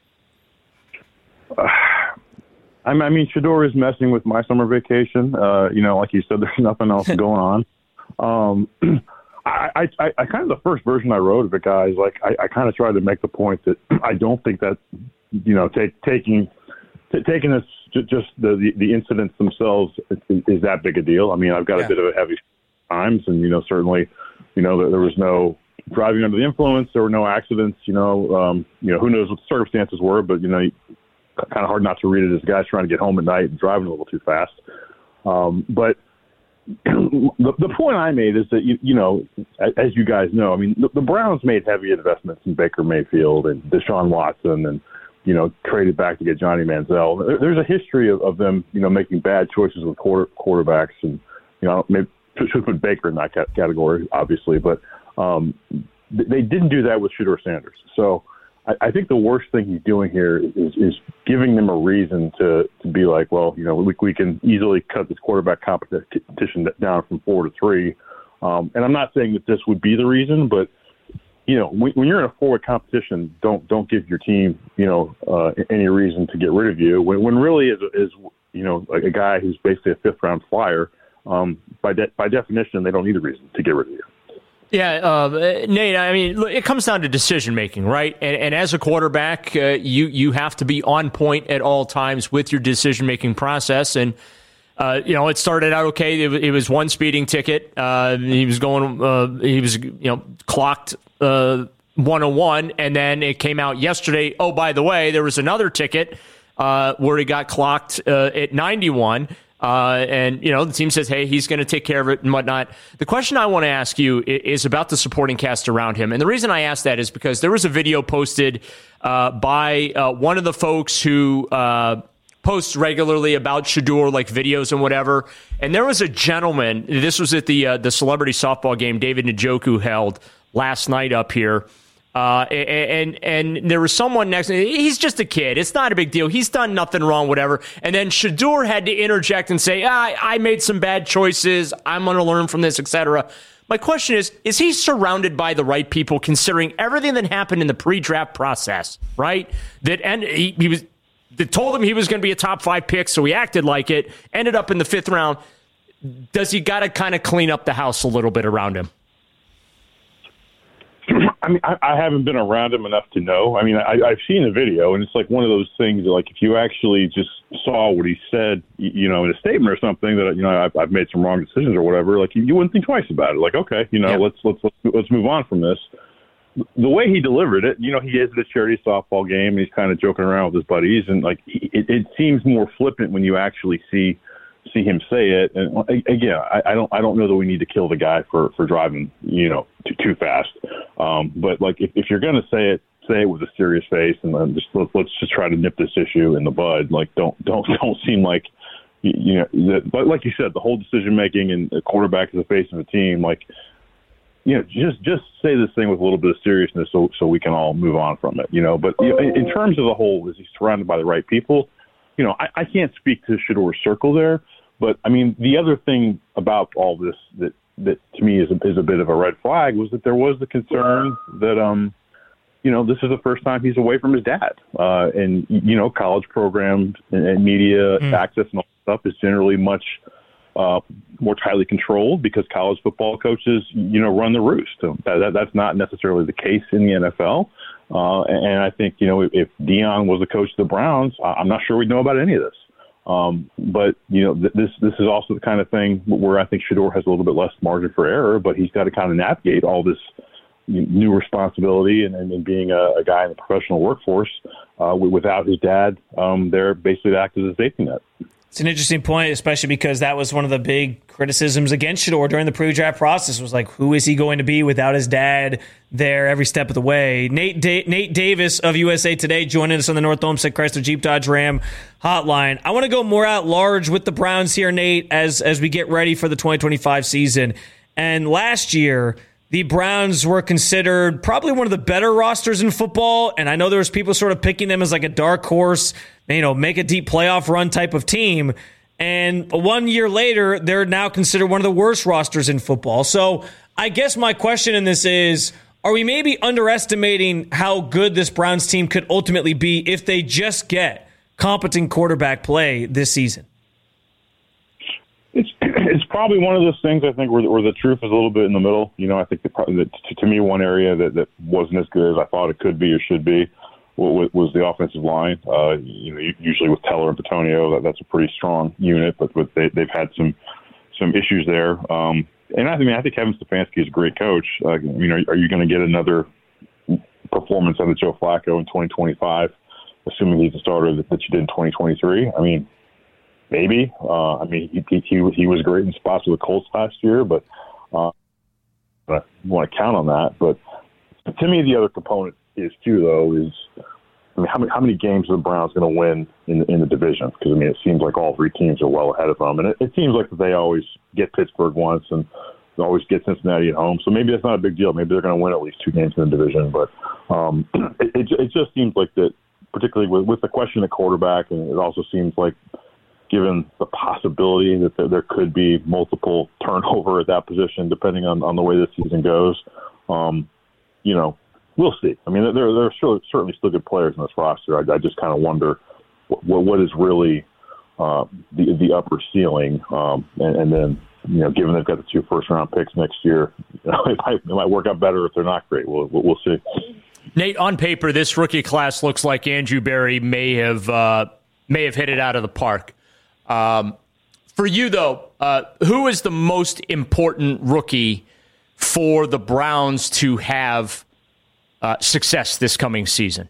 I mean, Shedeur is messing with my summer vacation. Like you said, there's nothing else going on. I kind of, the first version I wrote of it, guys, like I kind of tried to make the point that I don't think that, taking taking this just the incidents themselves is that big a deal. I mean, I've got a bit of a heavy times, and certainly, there was no driving under the influence. There were no accidents. Who knows what the circumstances were, but kind of hard not to read it as guys trying to get home at night and driving a little too fast. But the point I made is that as you guys know, I mean, the Browns made heavy investments in Baker Mayfield and Deshaun Watson, and traded back to get Johnny Manziel. There's a history of them, making bad choices with quarterbacks, and maybe should put Baker in that category, obviously, but they didn't do that with Shedeur Sanders. So I think the worst thing he's doing here is giving them a reason to be like, well, we can easily cut this quarterback competition down from 4 to 3. And I'm not saying that this would be the reason, but when you're in a forward competition, don't give your team any reason to get rid of you. When really is like a guy who's basically a 5th round flyer, by definition, they don't need a reason to get rid of you. Yeah, Nate, I mean, look, it comes down to decision making, right? And as a quarterback, you have to be on point at all times with your decision making process. And it started out okay. It was one speeding ticket. He was clocked 101, and then it came out yesterday. Oh, by the way, there was another ticket where he got clocked at 91. And the team says, hey, he's going to take care of it and whatnot. The question I want to ask you is about the supporting cast around him. And the reason I ask that is because there was a video posted by one of the folks who posts regularly about Shedeur, like videos and whatever. And there was a gentleman, this was at the celebrity softball game David Njoku held last night up here. And there was someone next to me. He's just a kid. It's not a big deal. He's done nothing wrong, whatever. And then Shedeur had to interject and say, I made some bad choices. I'm going to learn from this, etc. My question is he surrounded by the right people, considering everything that happened in the pre-draft process, right? That told him he was going to be a top 5 pick, so he acted like it, ended up in the 5th round. Does he got to kind of clean up the house a little bit around him? I mean, I haven't been around him enough to know. I mean, I've seen the video, and it's like one of those things that, like, if you actually just saw what he said, in a statement or something that, I've made some wrong decisions or whatever, like, you wouldn't think twice about it. Like, okay, let's move on from this. The way he delivered it, he is at a charity softball game, and he's kind of joking around with his buddies, and, like, it seems more flippant when you actually see him say it. And again, I don't know that we need to kill the guy for driving, too fast. But like, if you're going to say it with a serious face, and then let's just try to nip this issue in the bud. Like, don't seem like, but like you said, the whole decision making and the quarterback is the face of the team. Like, just say this thing with a little bit of seriousness so we can all move on from it, But in terms of the whole, is he surrounded by the right people? I can't speak to Shedeur's circle there, but I mean, the other thing about all this that to me is a bit of a red flag was that there was the concern that, this is the first time he's away from his dad. And, college programs and media access and all that stuff is generally much more tightly controlled because college football coaches, run the roost. That's not necessarily the case in the NFL. And I think, if Deion was the coach of the Browns, I'm not sure we'd know about any of this. But, this is also the kind of thing where I think Shedeur has a little bit less margin for error, but he's got to kind of navigate all this new responsibility and being a guy in the professional workforce without his dad there basically to act as a safety net. It's an interesting point, especially because that was one of the big criticisms against Shedeur during the pre-draft process was like, who is he going to be without his dad there every step of the way? Nate Davis of USA Today joining us on the North Olmsted Chrysler Jeep Dodge Ram hotline. I want to go more at large with the Browns here, Nate, as we get ready for the 2025 season. And last year, the Browns were considered probably one of the better rosters in football, and I know there was people sort of picking them as like a dark horse, make a deep playoff run type of team. And 1 year later, they're now considered one of the worst rosters in football. So I guess my question in this is, are we maybe underestimating how good this Browns team could ultimately be if they just get competent quarterback play this season? It's probably one of those things, I think, where the truth is a little bit in the middle. I think to me, one area that wasn't as good as I thought it could be or should be was the offensive line. Usually with Teller and Petonio, that's a pretty strong unit, but they've had some issues there. And I think Kevin Stefanski is a great coach. Are you going to get another performance out of Joe Flacco in 2025, assuming he's the starter that you did in 2023? I mean, maybe. He was great in spots with the Colts last year, but I want to count on that. But to me, the other component is too, though, is how many games are the Browns going to win in the division? Because it seems like all three teams are well ahead of them, and it seems like they always get Pittsburgh once and they always get Cincinnati at home. So maybe that's not a big deal. Maybe they're going to win at least 2 games in the division. But it just seems like that, particularly with the question at quarterback, and it also seems like, given the possibility that there could be multiple turnover at that position, depending on the way this season goes, we'll see. I mean, there are certainly still good players in this roster. I just kind of wonder what is really the upper ceiling, and then given they've got the 2 first-round picks next year, it might work out better if they're not great. We'll see. Nate, on paper, this rookie class looks like Andrew Berry may have hit it out of the park. For you, though, who is the most important rookie for the Browns to have success this coming season?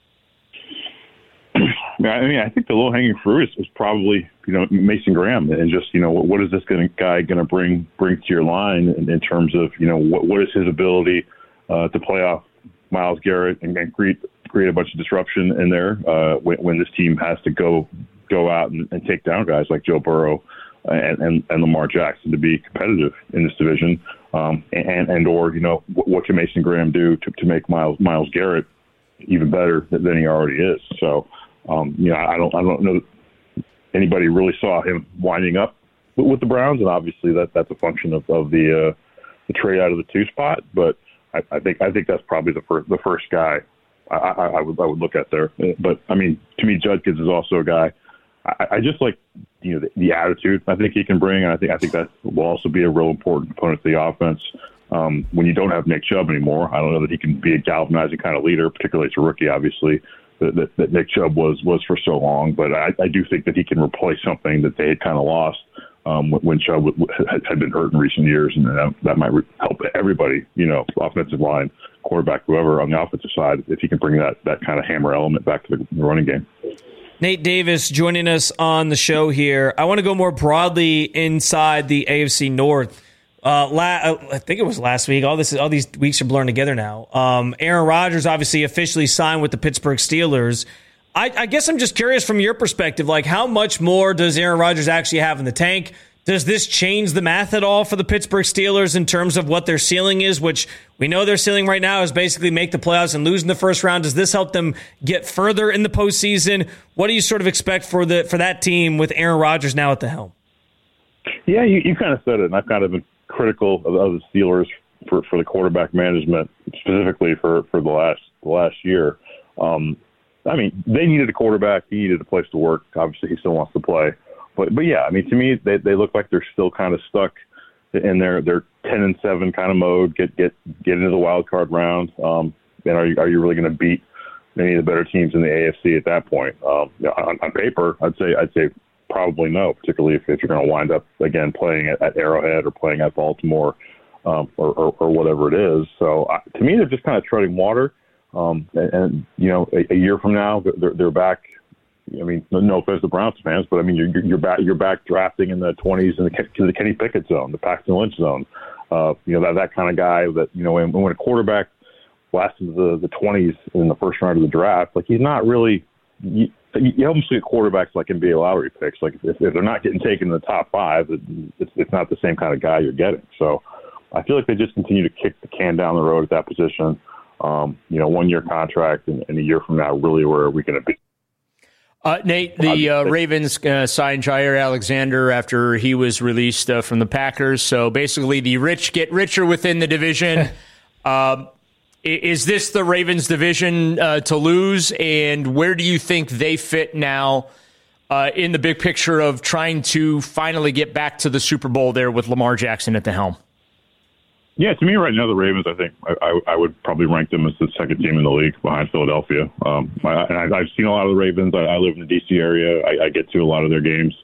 I think the low-hanging fruit is probably Mason Graham, and just what is this guy going to bring to your line in terms of what is his ability to play off Myles Garrett and create a bunch of disruption in there when this team has to go out and take down guys like Joe Burrow and Lamar Jackson to be competitive in this division, what can Mason Graham do to make Myles Garrett even better than he already is? So I don't know that anybody really saw him winding up with the Browns, and obviously that's a function of the trade out of the 2 spot. But I think that's probably the first guy I would look at there. But to me, Judkins is also a guy. I just like the attitude I think he can bring, and I think that will also be a real important component to the offense. When you don't have Nick Chubb anymore, I don't know that he can be a galvanizing kind of leader, particularly as a rookie, obviously, that Nick Chubb was for so long. But I do think that he can replace something that they had kind of lost when Chubb had been hurt in recent years, and that might help everybody, offensive line, quarterback, whoever on the offensive side, if he can bring that kind of hammer element back to the running game. Nate Davis joining us on the show here. I want to go more broadly inside the AFC North. I think it was last week. All these weeks are blurring together now. Aaron Rodgers obviously officially signed with the Pittsburgh Steelers. I guess I'm just curious from your perspective, like how much more does Aaron Rodgers actually have in the tank? Does this change the math at all for the Pittsburgh Steelers in terms of what their ceiling is, which we know their ceiling right now is basically make the playoffs and lose in the first round? Does this help them get further in the postseason? What do you sort of expect for that team with Aaron Rodgers now at the helm? Yeah, you kind of said it, and I've kind of been critical of the Steelers for the quarterback management, specifically for the last year. They needed a quarterback. He needed a place to work. Obviously, he still wants to play. But yeah, to me, they look like they're still kind of stuck in their 10-7 kind of mode. Get into the wild card round. And are you really going to beat any of the better teams in the AFC at that point? On paper, I'd say probably no, particularly if you're going to wind up again playing at Arrowhead or playing at Baltimore or whatever it is. So to me, they're just kind of treading water. And a year from now, they're back. No offense to Browns fans, but you're back drafting in the 20s in the Kenny Pickett zone, the Paxton Lynch zone. That kind of guy that when a quarterback lasts into the 20s in the first round of the draft, like he's not really. You almost get quarterbacks like NBA lottery picks. Like if they're not getting taken in the top 5, it's not the same kind of guy you're getting. So I feel like they just continue to kick the can down the road at that position. 1-year contract, and a year from now, really, where are we going to be? Nate, the Ravens signed Jair Alexander after he was released from the Packers. So basically, the rich get richer within the division. Is this the Ravens' division to lose? And where do you think they fit now in the big picture of trying to finally get back to the Super Bowl there with Lamar Jackson at the helm? Yeah, to me right now, the Ravens, I think I would probably rank them as the second team in the league behind Philadelphia. I've seen a lot of the Ravens. I live in the D.C. area. I get to a lot of their games.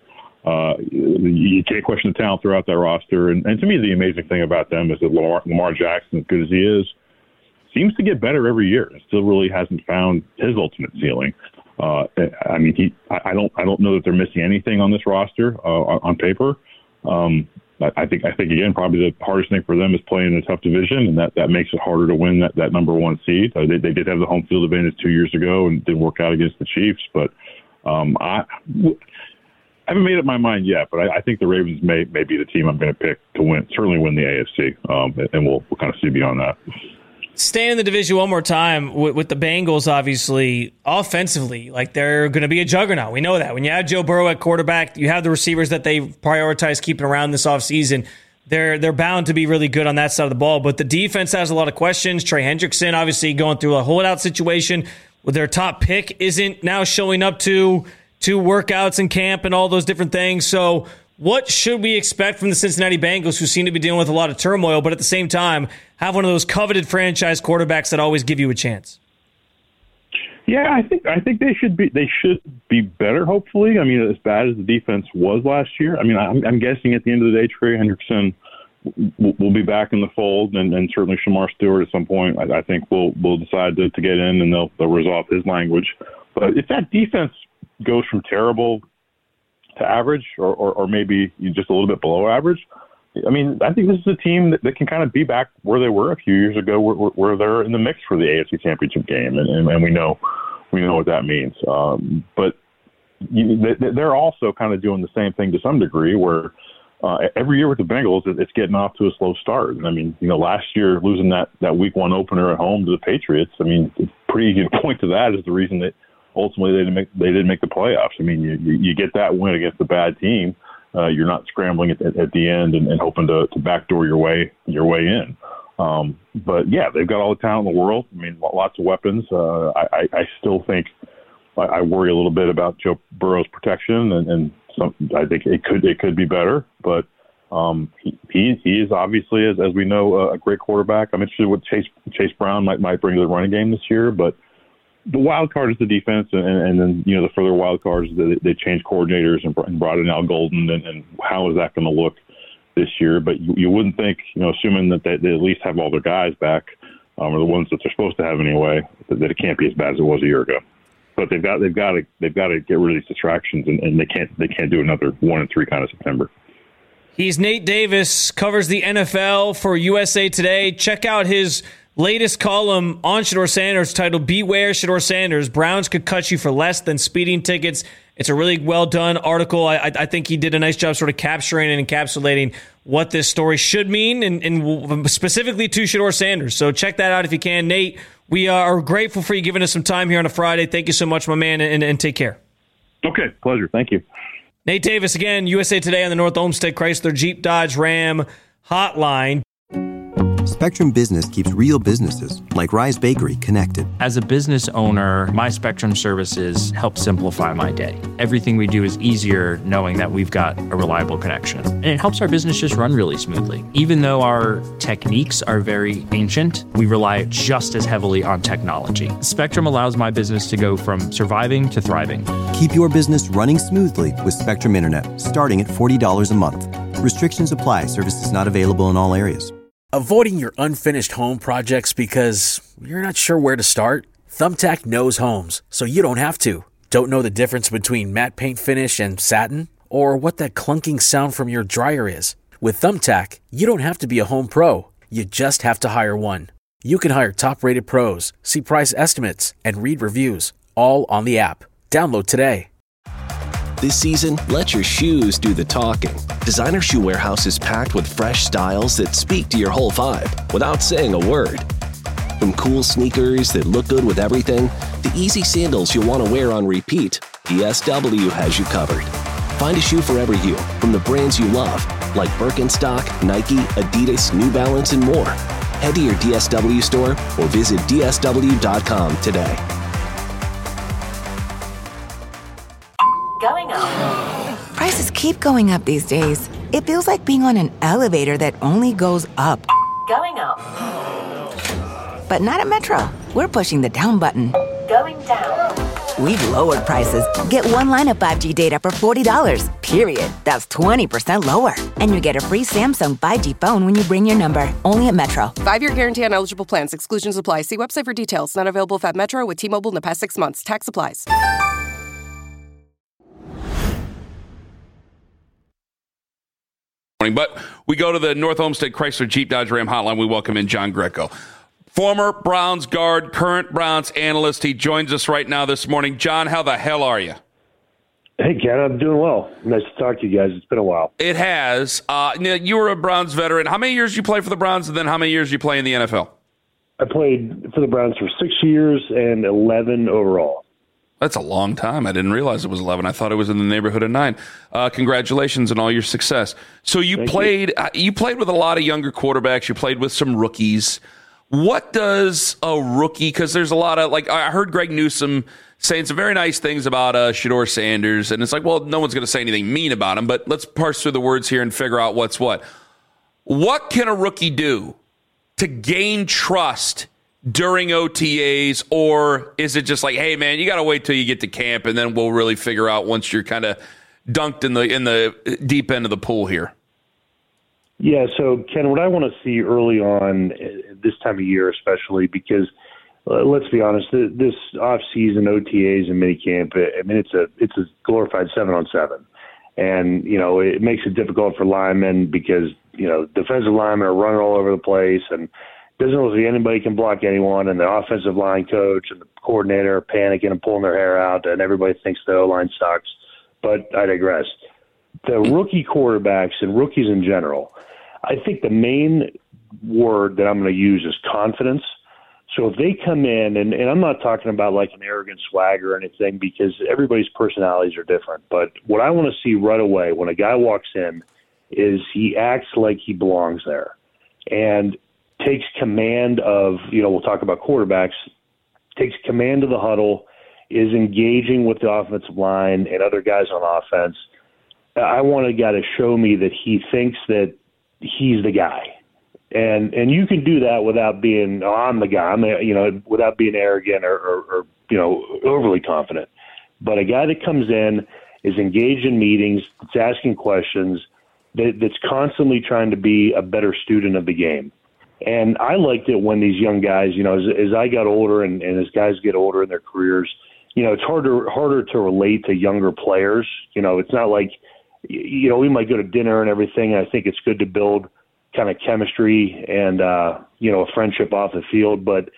You can't question the talent throughout that roster. And to me, the amazing thing about them is that Lamar Jackson, as good as he is, seems to get better every year and still really hasn't found his ultimate ceiling. I mean, I don't know that they're missing anything on this roster on paper. I think again, probably the hardest thing for them is playing in a tough division, and that makes it harder to win that number one seed. They did have the home field advantage 2 years ago and didn't work out against the Chiefs, but I haven't made up my mind yet. But I think the Ravens may be the team I'm going to pick to certainly win the AFC, and we'll kind of see beyond that. Staying in the division one more time with the Bengals, obviously, offensively, like they're going to be a juggernaut. We know that. When you have Joe Burrow at quarterback, you have the receivers that they prioritize keeping around this offseason. They're bound to be really good on that side of the ball. But the defense has a lot of questions. Trey Hendrickson, obviously, going through a holdout situation with their top pick, isn't now showing up to workouts in camp and all those different things. So what should we expect from the Cincinnati Bengals, who seem to be dealing with a lot of turmoil, but at the same time have one of those coveted franchise quarterbacks that always give you a chance? Yeah, I think they should be better. Hopefully, I mean, as bad as the defense was last year. I mean, I'm guessing at the end of the day, Trey Hendrickson will be back in the fold, and certainly Shamar Stewart at some point. I think will decide to get in, and they'll resolve his language. But if that defense goes from terrible to average, or maybe just a little bit below average, I mean, I think this is a team that can kind of be back where they were a few years ago, where they're in the mix for the AFC Championship game, and we know what that means. But they're also kind of doing the same thing to some degree, where every year with the Bengals, it's getting off to a slow start. And I mean, last year losing that week one opener at home to the Patriots, I mean, it's pretty easy to point to that as the reason that ultimately they didn't make the playoffs. I mean, you get that win against a bad team. You're not scrambling at the end and hoping to backdoor your way in. But yeah, they've got all the talent in the world. I mean, lots of weapons. I still think I worry a little bit about Joe Burrow's protection, and I think it could be better. But he is obviously, as we know, a great quarterback. I'm interested in what Chase Brown might bring to the running game this year, but the wild card is the defense, and then the further wild cards, they changed coordinators and brought in Al Golden, and how is that going to look this year? But you wouldn't think, assuming that they at least have all their guys back, or the ones that they're supposed to have anyway, that it can't be as bad as it was a year ago. But they've got to get rid of these distractions, and they can't do another 1-3 kind of September. He's Nate Davis, covers the NFL for USA Today. Check out his latest column on Shedeur Sanders titled "Beware Shedeur Sanders. Browns could cut you for less than speeding tickets." It's a really well done article. I think he did a nice job sort of capturing and encapsulating what this story should mean, and specifically to Shedeur Sanders. So check that out if you can. Nate, we are grateful for you giving us some time here on a Friday. Thank you so much, my man, and take care. Okay, pleasure. Thank you. Nate Davis, again, USA Today on the North Olmsted Chrysler Jeep Dodge Ram hotline. Spectrum Business keeps real businesses, like Rise Bakery, connected. As a business owner, my Spectrum services help simplify my day. Everything we do is easier knowing that we've got a reliable connection. And it helps our business just run really smoothly. Even though our techniques are very ancient, we rely just as heavily on technology. Spectrum allows my business to go from surviving to thriving. Keep your business running smoothly with Spectrum Internet, starting at $40 a month. Restrictions apply. Services not available in all areas. Avoiding your unfinished home projects because you're not sure where to start? Thumbtack knows homes, so you don't have to. Don't know the difference between matte paint finish and satin? Or what that clunking sound from your dryer is? With Thumbtack, you don't have to be a home pro. You just have to hire one. You can hire top-rated pros, see price estimates, and read reviews, all on the app. Download today. This season, let your shoes do the talking. Designer Shoe Warehouse is packed with fresh styles that speak to your whole vibe without saying a word. From cool sneakers that look good with everything, to easy sandals you'll want to wear on repeat, DSW has you covered. Find a shoe for every you, from the brands you love, like Birkenstock, Nike, Adidas, New Balance, and more. Head to your DSW store or visit DSW.com today. Going up. Prices keep going up these days. It feels like being on an elevator that only goes up. Going up. But not at Metro. We're pushing the down button. Going down. We've lowered prices. Get one line of 5G data for $40, period. That's 20% lower. And you get a free Samsung 5G phone when you bring your number. Only at Metro. 5-year guarantee on eligible plans. Exclusions apply. See website for details. Not available at Metro with T-Mobile in the past 6 months. Tax applies. But we go to the North Olmsted Chrysler Jeep Dodge Ram hotline. We welcome in John Greco, former Browns guard, current Browns analyst. He joins us right now this morning. John, how the hell are you? Hey, Ken, I'm doing well. Nice to talk to you guys. It's been a while. It has. You were a Browns veteran. How many years did you play for the Browns, and then how many years did you play in the NFL? I played for the Browns for 6 years and 11 overall. That's a long time. I didn't realize it was 11. I thought it was in the neighborhood of 9. Congratulations on all your success. So you played with a lot of younger quarterbacks. You played with some rookies. What does a rookie, because there's a lot of, I heard Greg Newsome saying some very nice things about Shedeur Sanders, and it's like, well, no one's going to say anything mean about him, but let's parse through the words here and figure out what's what. What can a rookie do to gain trust during OTAs, or is it just like, hey, man, you got to wait till you get to camp, and then we'll really figure out once you're kind of dunked in the deep end of the pool here? Yeah, so, Ken, what I want to see early on this time of year especially, because let's be honest, this off-season OTAs and minicamp, I mean, it's a glorified 7-on-7. And, it makes it difficult for linemen because, defensive linemen are running all over the place, and doesn't look like anybody can block anyone, and the offensive line coach and the coordinator are panicking and pulling their hair out, and everybody thinks the O-line sucks. But I digress. The rookie quarterbacks and rookies in general, I think the main word that I'm going to use is confidence. So if they come in, and I'm not talking about like an arrogant swagger or anything, because everybody's personalities are different, but what I want to see right away when a guy walks in is he acts like he belongs there and takes command of, we'll talk about quarterbacks, takes command of the huddle, is engaging with the offensive line and other guys on offense. I want a guy to show me that he thinks that he's the guy. And you can do that without being, I'm the guy, without being arrogant or overly confident. But a guy that comes in, is engaged in meetings, that's asking questions, that's constantly trying to be a better student of the game. And I liked it when these young guys, as I got older and as guys get older in their careers, it's harder to relate to younger players. It's not like, we might go to dinner and everything. And I think it's good to build kind of chemistry and, a friendship off the field. But,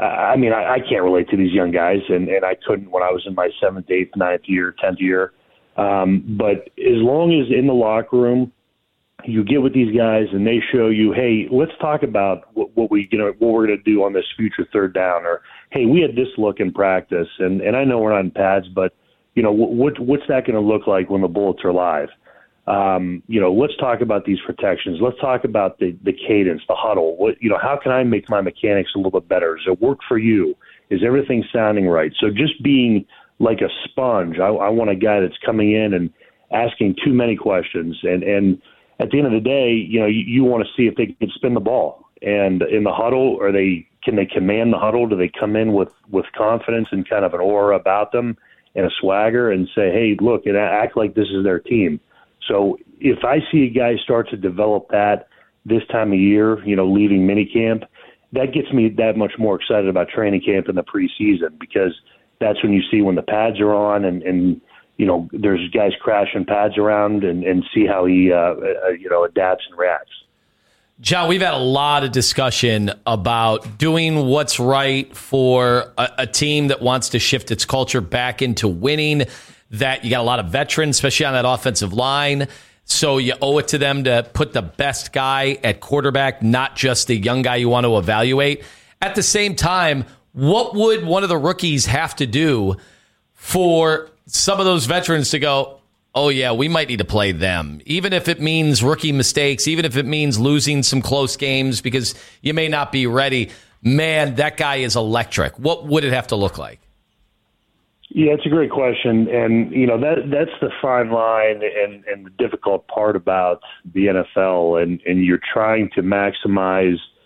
I can't relate to these young guys, and I couldn't when I was in my 7th, 8th, 9th year, 10th year. But as long as in the locker room, you get with these guys and they show you, hey, let's talk about what we're going to do on this future third down, or hey, we had this look in practice, and I know we're not in pads, but what's that going to look like when the bullets are live? Let's talk about these protections. Let's talk about the cadence, the huddle. How can I make my mechanics a little bit better? Does it work for you? Is everything sounding right? So just being like a sponge, I want a guy that's coming in and asking too many questions, and at the end of the day, you want to see if they can spin the ball. And in the huddle, can they command the huddle? Do they come in with confidence and kind of an aura about them and a swagger and say, hey, look, and act like this is their team? So if I see a guy start to develop that this time of year, leaving minicamp, that gets me that much more excited about training camp in the preseason, because that's when you see when the pads are on and there's guys crashing pads around and see how he, adapts and reacts. John, we've had a lot of discussion about doing what's right for a team that wants to shift its culture back into winning, that you got a lot of veterans, especially on that offensive line. So you owe it to them to put the best guy at quarterback, not just the young guy you want to evaluate. At the same time, what would one of the rookies have to do for some of those veterans to go, oh, yeah, we might need to play them, even if it means rookie mistakes, even if it means losing some close games because you may not be ready? Man, that guy is electric. What would it have to look like? Yeah, it's a great question. And, that's the fine line and the difficult part about the NFL. And you're trying to maximize –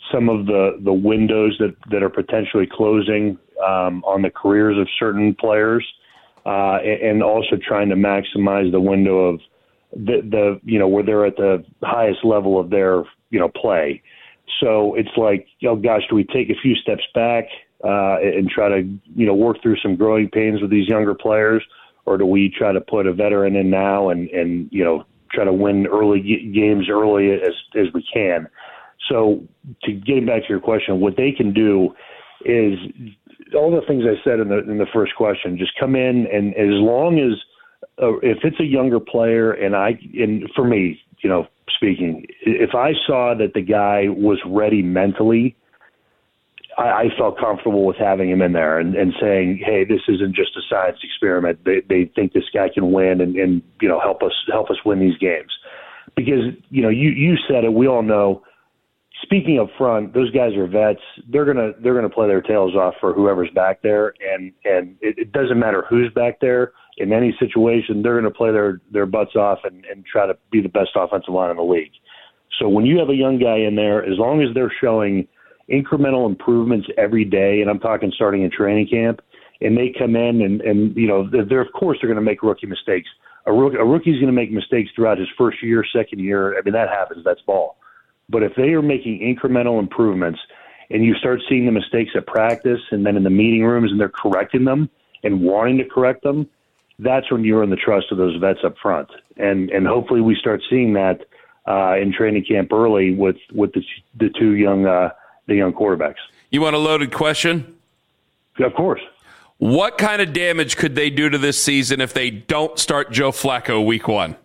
some of the windows that are potentially closing on the careers of certain players, and also trying to maximize the window of the where they're at the highest level of their play. So it's like, oh gosh, do we take a few steps back and try to work through some growing pains with these younger players, or do we try to put a veteran in now and try to win early games early as we can? So to getting back to your question, what they can do is all the things I said in the first question. Just come in, and as long as if it's a younger player, and for me, speaking, if I saw that the guy was ready mentally, I felt comfortable with having him in there and saying, hey, this isn't just a science experiment. They think this guy can win and help us win these games. Because, you said it, we all know, speaking up front, those guys are vets. They're gonna play their tails off for whoever's back there, and it doesn't matter who's back there. In any situation, they're going to play their butts off and try to be the best offensive line in the league. So when you have a young guy in there, as long as they're showing incremental improvements every day, and I'm talking starting in training camp, and they come in and they're of course they're going to make rookie mistakes. A rookie's going to make mistakes throughout his first year, second year. I mean, that happens. That's ball. But if they are making incremental improvements and you start seeing the mistakes at practice and then in the meeting rooms and they're correcting them and wanting to correct them, that's when you earn the trust of those vets up front. And hopefully we start seeing that in training camp early with the two young quarterbacks. You want a loaded question? Of course. What kind of damage could they do to this season if they don't start Joe Flacco week 1?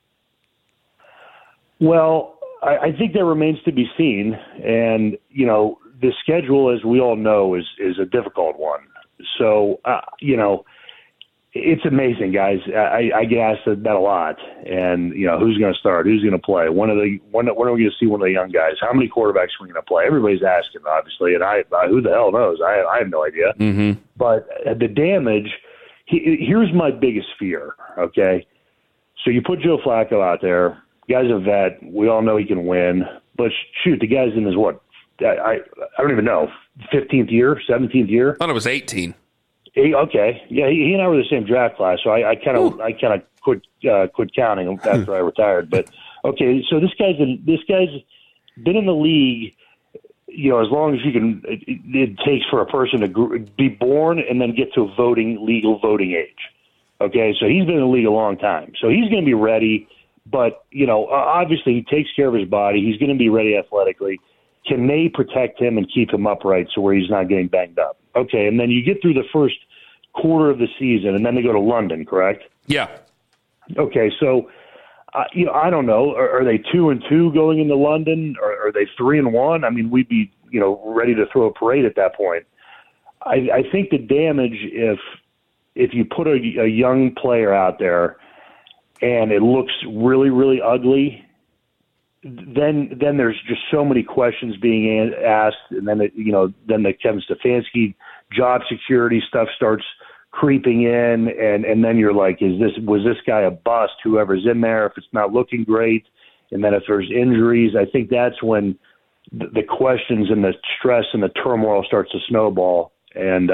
Well, I think that remains to be seen. And, the schedule, as we all know, is a difficult one. So, it's amazing, guys. I get asked that a lot. And, who's going to start? Who's going to play? When are we going to see one of the young guys? How many quarterbacks are we going to play? Everybody's asking, obviously, and who the hell knows? I have no idea. Mm-hmm. But the damage, here's my biggest fear, okay? So you put Joe Flacco out there. Guy's a vet. We all know he can win. But, shoot, the guy's in his what? I don't even know. 15th year? 17th year? I thought it was 18. Okay, yeah, he and I were the same draft class, so I kind of quit counting after I retired. But okay, so this guy's been in the league, as long as it takes for a person to be born and then get to legal voting age. Okay, so he's been in the league a long time, so he's going to be ready. But obviously, he takes care of his body. He's going to be ready athletically. Can they protect him and keep him upright so where he's not getting banged up? Okay, and then you get through the first quarter of the season, and then they go to London, correct? Yeah. Okay, so I don't know. Are they 2-2 going into London, or are they 3-1? I mean, we'd be ready to throw a parade at that point. I think the damage if you put a young player out there and it looks really, really ugly, then there's just so many questions being asked, and then then the Kevin Stefanski job security stuff starts creeping in, and then you're like, was this guy a bust? Whoever's in there, if it's not looking great, and then if there's injuries, I think that's when the questions and the stress and the turmoil starts to snowball, and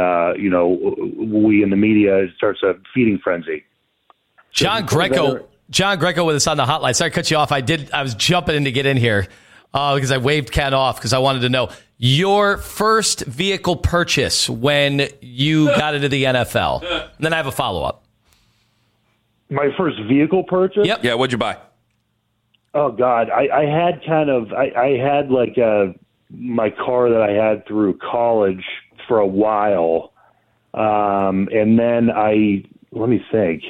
we in the media, it starts a feeding frenzy. John Greco with us on the hotline. Sorry to cut you off. I was jumping in to get in here because I waved Ken off because I wanted to know your first vehicle purchase when you got into the NFL. And then I have a follow-up. My first vehicle purchase? Yep. Yeah, what'd you buy? Oh, God. I had I had like my car that I had through college for a while. And then let me think.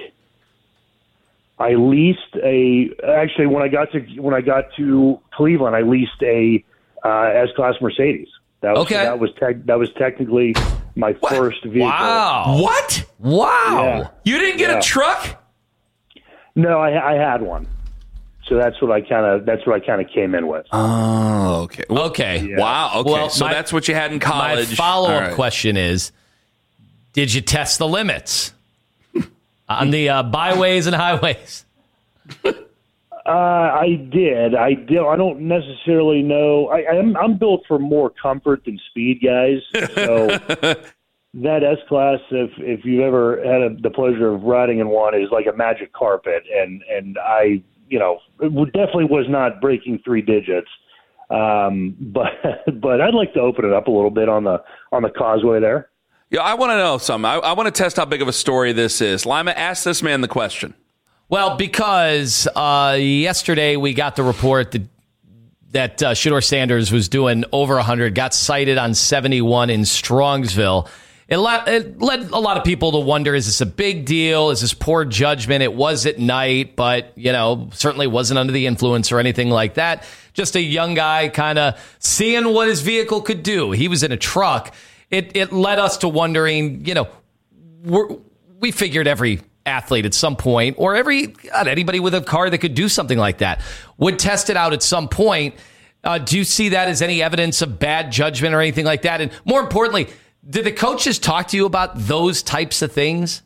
I leased when I got to Cleveland, I leased a S-Class Mercedes. That was technically my first vehicle. Wow. What? Wow. Yeah. You didn't get a truck? No, I had one. So that's what I kind of came in with. Oh, okay. Okay. Yeah. Wow. Okay. Well, so that's what you had in college. My follow-up All question is, did you test the limits on the byways and highways? I did. I don't necessarily know. I'm built for more comfort than speed, guys. So that S-Class, if you've ever had the pleasure of riding in one, is like a magic carpet. And I, it definitely was not breaking 3 digits. But I'd like to open it up a little bit on the causeway there. Yeah, I want to know something. I want to test how big of a story this is. Lima, ask this man the question. Well, because yesterday we got the report that Shedeur Sanders was doing over 100, got cited on 71 in Strongsville. It led a lot of people to wonder, is this a big deal? Is this poor judgment? It was at night, but, certainly wasn't under the influence or anything like that. Just a young guy kind of seeing what his vehicle could do. He was in a truck. It led us to wondering, we figured every athlete at some point, or anybody with a car that could do something like that, would test it out at some point. Do you see that as any evidence of bad judgment or anything like that? And more importantly, did the coaches talk to you about those types of things?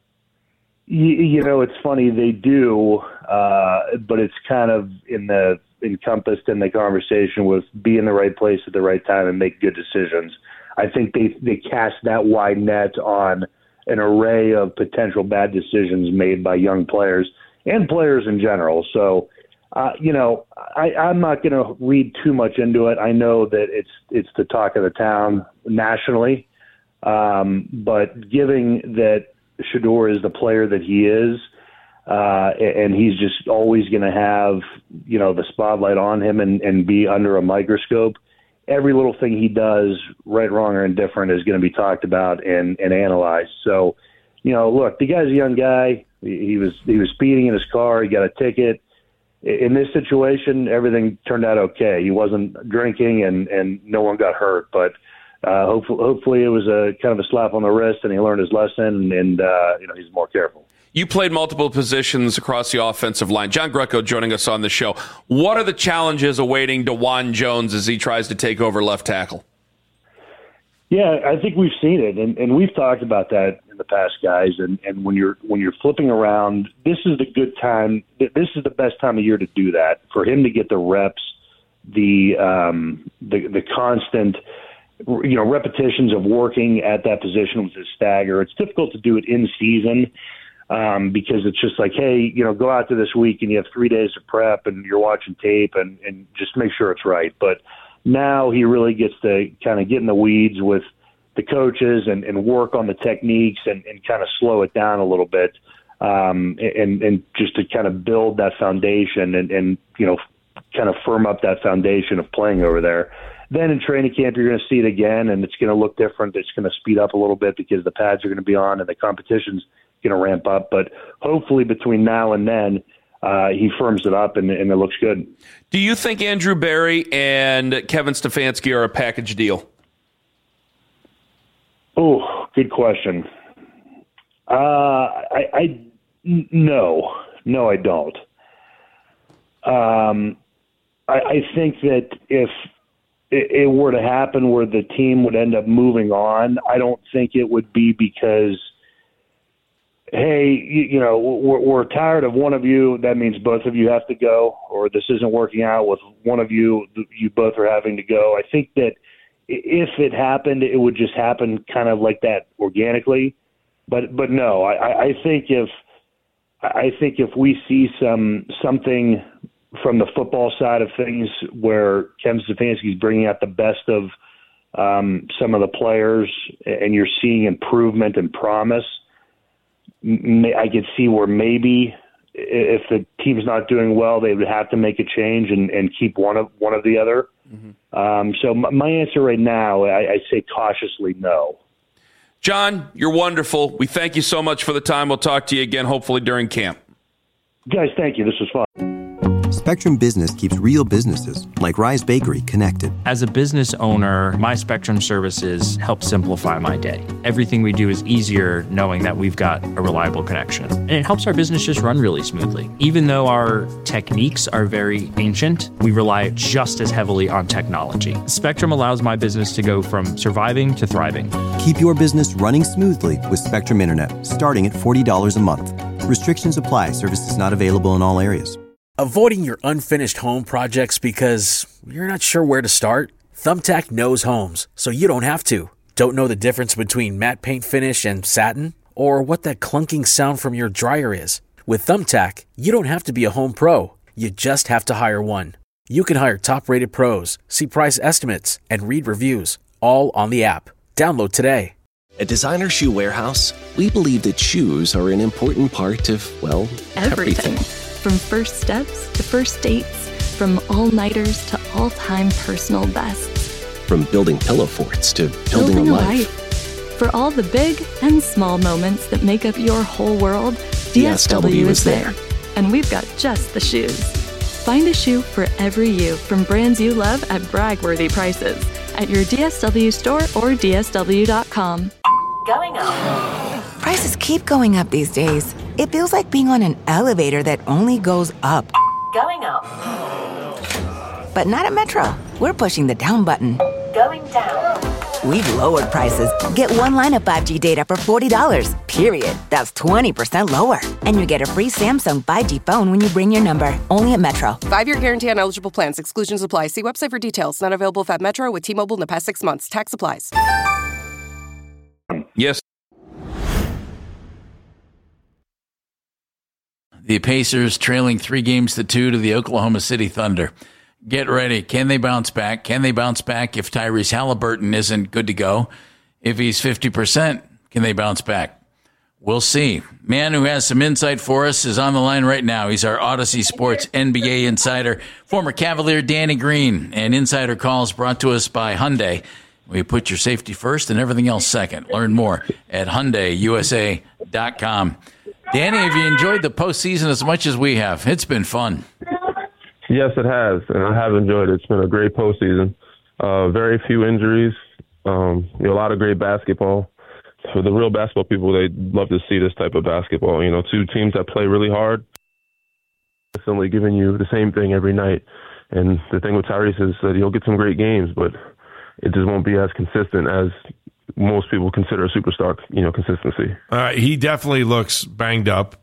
It's funny, they do, but it's kind of encompassed in the conversation with be in the right place at the right time and make good decisions. I think they cast that wide net on an array of potential bad decisions made by young players and players in general. So, I'm not going to read too much into it. I know that it's the talk of the town nationally, but given that Shedeur is the player that he is, and he's just always going to have, the spotlight on him and be under a microscope, every little thing he does, right, wrong, or indifferent, is going to be talked about and analyzed. So, look, the guy's a young guy. He was speeding in his car. He got a ticket. In this situation, everything turned out okay. He wasn't drinking, and no one got hurt. But hopefully, it was a kind of a slap on the wrist, and he learned his lesson, and he's more careful. You played multiple positions across the offensive line. John Greco joining us on the show. What are the challenges awaiting DeJuan Jones as he tries to take over left tackle? Yeah, I think we've seen it, and we've talked about that in the past, guys. And when you're flipping around, this is the good time. This is the best time of year to do that, for him to get the reps, the constant, repetitions of working at that position with his stagger. It's difficult to do it in season. Because it's just like, hey, go out to this week and you have 3 days of prep and you're watching tape and just make sure it's right. But now he really gets to kind of get in the weeds with the coaches and work on the techniques and kind of slow it down a little bit and just to kind of build that foundation and kind of firm up that foundation of playing over there. Then in training camp, you're going to see it again, and it's going to look different. It's going to speed up a little bit because the pads are going to be on and the competition's going to ramp up. But hopefully between now and then, he firms it up and it looks good. Do you think Andrew Berry and Kevin Stefanski are a package deal? Oh, good question. No, I don't. I think that if it were to happen where the team would end up moving on, I don't think it would be because, hey, we're tired of one of you, that means both of you have to go, or this isn't working out with one of you, you both are having to go. I think that if it happened, it would just happen kind of like that organically. But no, I think if we see something from the football side of things where Kevin Stefanski is bringing out the best of some of the players and you're seeing improvement and promise, I could see where maybe if the team's not doing well, they would have to make a change and keep one of the other. Mm-hmm. So my answer right now, I say cautiously no. John, you're wonderful. We thank you so much for the time. We'll talk to you again, hopefully during camp. Guys, thank you. This was fun. Spectrum Business keeps real businesses, like Rise Bakery, connected. As a business owner, my Spectrum services help simplify my day. Everything we do is easier knowing that we've got a reliable connection. And it helps our business just run really smoothly. Even though our techniques are very ancient, we rely just as heavily on technology. Spectrum allows my business to go from surviving to thriving. Keep your business running smoothly with Spectrum Internet, starting at $40 a month. Restrictions apply. Services not available in all areas. Avoiding your unfinished home projects because you're not sure where to start? Thumbtack knows homes, so you don't have to. Don't know the difference between matte paint finish and satin? Or what that clunking sound from your dryer is? With Thumbtack, you don't have to be a home pro. You just have to hire one. You can hire top-rated pros, see price estimates, and read reviews, all on the app. Download today. At Designer Shoe Warehouse, we believe that shoes are an important part of, well, everything. From first steps to first dates, from all-nighters to all-time personal bests. From building pillow forts to building a life. For all the big and small moments that make up your whole world, DSW is there. And we've got just the shoes. Find a shoe for every you from brands you love at brag-worthy prices at your DSW store or DSW.com. Going up. Prices keep going up these days. It feels like being on an elevator that only goes up. Going up. But not at Metro. We're pushing the down button. Going down. We've lowered prices. Get one line of 5G data for $40, period. That's 20% lower. And you get a free Samsung 5G phone when you bring your number. Only at Metro. 5-year guarantee on eligible plans. Exclusions apply. See website for details. Not available at Metro with T-Mobile in the past 6 months. Tax applies. Yes. The Pacers trailing 3-2 to the Oklahoma City Thunder. Get ready. Can they bounce back? Can they bounce back if Tyrese Halliburton isn't good to go? If he's 50%, can they bounce back? We'll see. Man who has some insight for us is on the line right now. He's our Odyssey Sports NBA insider, former Cavalier Danny Green, and insider calls brought to us by Hyundai. We put your safety first and everything else second. Learn more at HyundaiUSA.com. Danny, have you enjoyed the postseason as much as we have? It's been fun. Yes, it has, and I have enjoyed it. It's been a great postseason. Very few injuries. A lot of great basketball. For the real basketball people, they love to see this type of basketball. Two teams that play really hard, constantly giving you the same thing every night. And the thing with Tyrese is that he'll get some great games, but it just won't be as consistent as most people consider a superstar, consistency. He definitely looks banged up.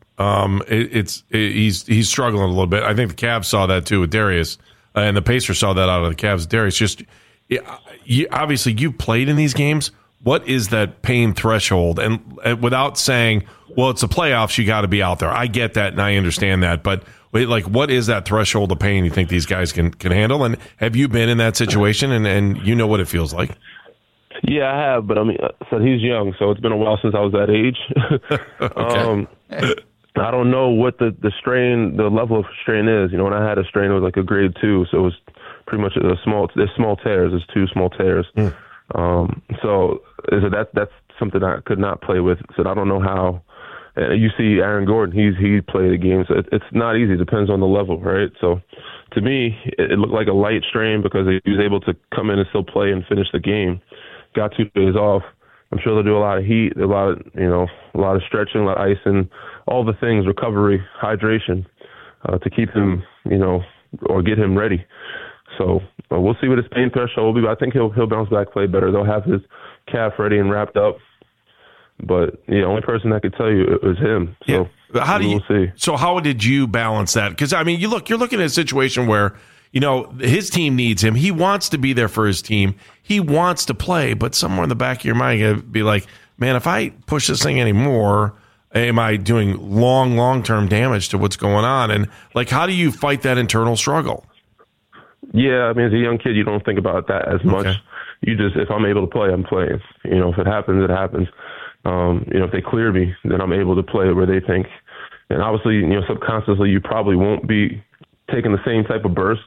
He's struggling a little bit. I think the Cavs saw that too with Darius, and the Pacers saw that out of the Cavs. Darius, obviously you played in these games. What is that pain threshold? And without saying, well, it's the playoffs, you got to be out there. I get that and I understand that, but what is that threshold of pain you think these guys can handle? And have you been in that situation and you know what it feels like? Yeah, I have, but so he's young, so it's been a while since I was that age. Okay. I don't know what the strain, the level of strain is. When I had a strain, it was like a grade 2, so it was pretty much there's small tears. There's 2 small tears. So that's something I could not play with. So I don't know how. You see Aaron Gordon, he played a game, so it's not easy. It depends on the level, right? So to me, it looked like a light strain because he was able to come in and still play and finish the game. Got 2 days off. I'm sure they'll do a lot of heat, a lot of stretching, a lot of icing, all the things, recovery, hydration, to keep him, or get him ready. So we'll see what his pain threshold will be. But I think he'll bounce back, play better. They'll have his calf ready and wrapped up. But the only person that could tell you is him. So we'll see. So how did you balance that? Because you're looking at a situation where his team needs him. He wants to be there for his team. He wants to play, but somewhere in the back of your mind, you be like, man, if I push this thing anymore, am I doing long-term damage to what's going on? And how do you fight that internal struggle? Yeah, as a young kid, you don't think about that as much. Okay. You just, if I'm able to play, I'm playing. If it happens, it happens. If they clear me, then I'm able to play where they think. And obviously, subconsciously, you probably won't be taking the same type of bursts.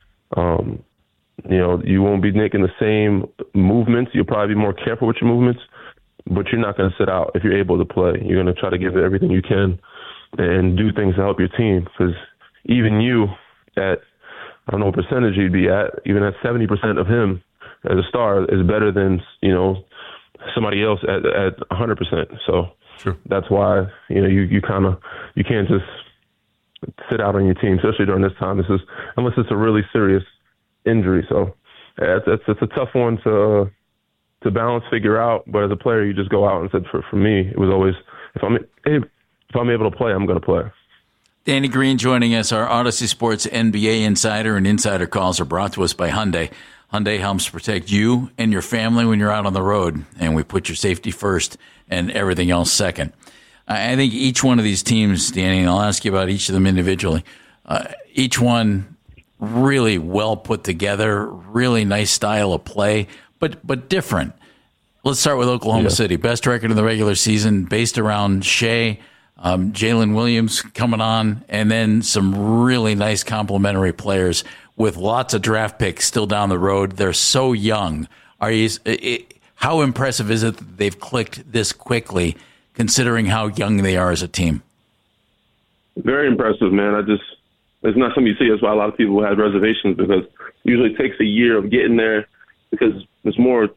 You won't be making the same movements. You'll probably be more careful with your movements, but you're not going to sit out if you're able to play. You're going to try to give it everything you can and do things to help your team. Because even you at, I don't know what percentage you'd be at, even at 70% of him as a star is better than, somebody else at 100%. So that's why, you can't just sit out on your team, especially during this time. Unless it's a really serious injury. So it's a tough one to balance, figure out. But as a player, you just go out and said, for me, it was always, if I'm able to play, I'm going to play. Danny Green joining us. Our Odyssey Sports NBA Insider and Insider Calls are brought to us by Hyundai. Hyundai helps protect you and your family when you're out on the road, and we put your safety first and everything else second. I think each one of these teams, Danny, and I'll ask you about each of them individually, each one really well put together, really nice style of play, but different. Let's start with Oklahoma City. Best record in the regular season based around Shea, Jalen Williams coming on, and then some really nice complementary players with lots of draft picks still down the road. They're so young. How impressive is it that they've clicked this quickly, considering how young they are as a team? Very impressive, man. It's not something you see. That's why a lot of people have reservations, because it usually takes a year of getting there, because there's more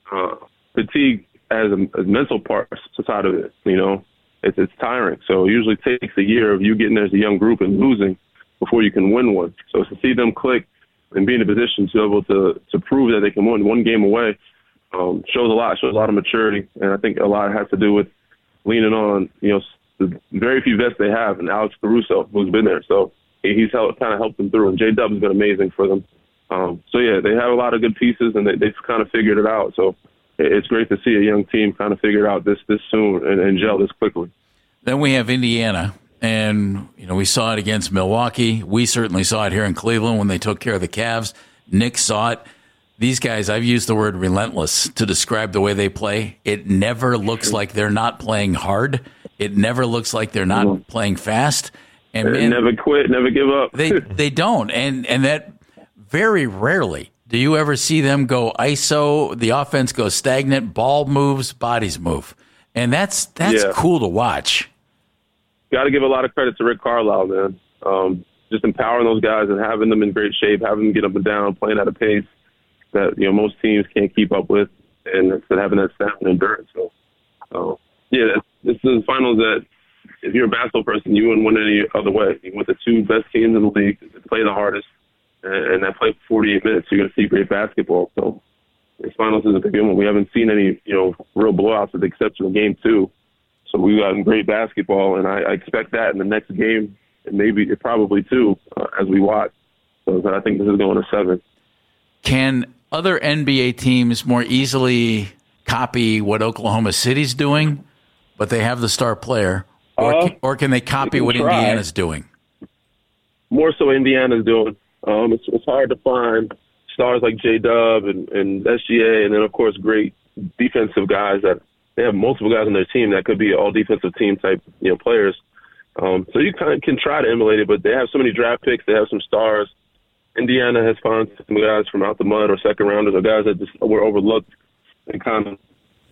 fatigue as a mental part side of it. It's tiring. So it usually takes a year of you getting there as a young group and losing before you can win one. So to see them click and be in a position to be able to prove that they can win one game away shows a lot of maturity. And I think a lot has to do with leaning on, the very few vets they have, and Alex Caruso, who's been there. So he's kind of helped them through, and J-Dub has been amazing for them. They have a lot of good pieces, and they've kind of figured it out. So it's great to see a young team kind of figure it out this soon and gel this quickly. Then we have Indiana, and we saw it against Milwaukee. We certainly saw it here in Cleveland when they took care of the Cavs. Nick saw it. These guys, I've used the word relentless to describe the way they play. It never looks like they're not playing hard. It never looks like they're not playing fast. And man, never quit, never give up. They don't, and that very rarely do you ever see them go ISO. The offense goes stagnant. Ball moves, bodies move, and that's cool to watch. Got to give a lot of credit to Rick Carlisle, man. Just empowering those guys and having them in great shape, having them get up and down, playing at a pace that most teams can't keep up with, and having that staff and endurance. So this is the finals that, if you're a basketball person, you wouldn't win any other way. With the two best teams in the league that play the hardest, and that play for 48 minutes, you're going to see great basketball. So this finals is a big one. We haven't seen any real blowouts with the exception of game 2. So we've gotten great basketball, and I expect that in the next game, and probably 2 as we watch. So I think this is going to 7. Can other NBA teams more easily copy what Oklahoma City's doing, but they have the star player? Or can they copy what Indiana's doing? More so Indiana's doing. It's hard to find stars like J-Dub and SGA, and then, of course, great defensive guys that they have multiple guys on their team that could be all defensive team type players. So you kind of can try to emulate it, but they have so many draft picks. They have some stars. Indiana has found some guys from out the mud or second rounders or guys that just were overlooked and kind of.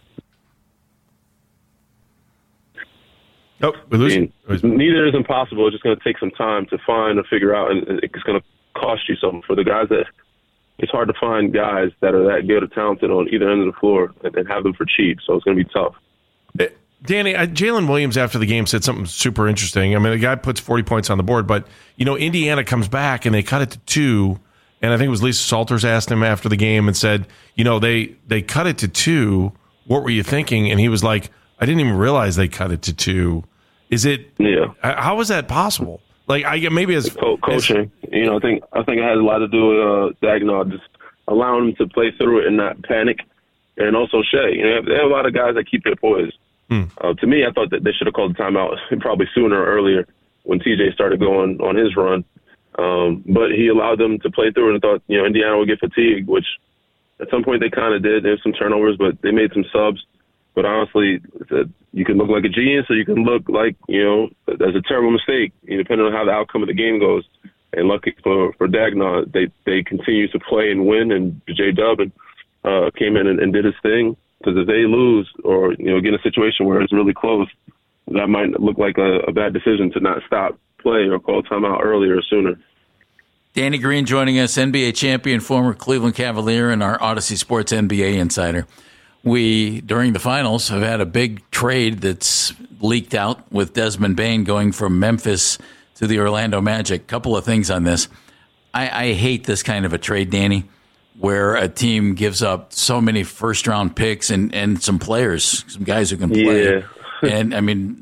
Neither is impossible. It's just going to take some time to find and figure out, and it's going to cost you something. For the guys that it's hard to find guys that are that good or talented on either end of the floor and have them for cheap. So it's going to be tough. Danny, Jalen Williams after the game said something super interesting. I mean, the guy puts 40 points on the board, but Indiana comes back and they cut it to 2. And I think it was Lisa Salters asked him after the game and said, they cut it to 2. What were you thinking? And he was like, I didn't even realize they cut it to 2. Is it? Yeah. How is that possible? Like, maybe as coaching. I think it has a lot to do with Dagnall just allowing him to play through it and not panic, and also Shea. They have a lot of guys that keep their poise. To me, I thought that they should have called the timeout probably sooner or earlier when TJ started going on his run. But he allowed them to play through it and thought Indiana would get fatigued, which at some point they kind of did. There's some turnovers, but they made some subs. But honestly, you can look like a genius or you can look like, there's a terrible mistake, depending on how the outcome of the game goes. And lucky for Dagnall, they continue to play and win, and J-Dub came in and did his thing. Because if they lose or, get in a situation where it's really close, that might look like a bad decision to not stop play or call timeout earlier or sooner. Danny Green joining us, NBA champion, former Cleveland Cavalier, and our Odyssey Sports NBA insider. We, during the finals, have had a big trade that's leaked out with Desmond Bane going from Memphis to the Orlando Magic. Couple of things on this. I hate this kind of a trade, Danny, where a team gives up so many first-round picks and some players, some guys who can play. Yeah. And, I mean,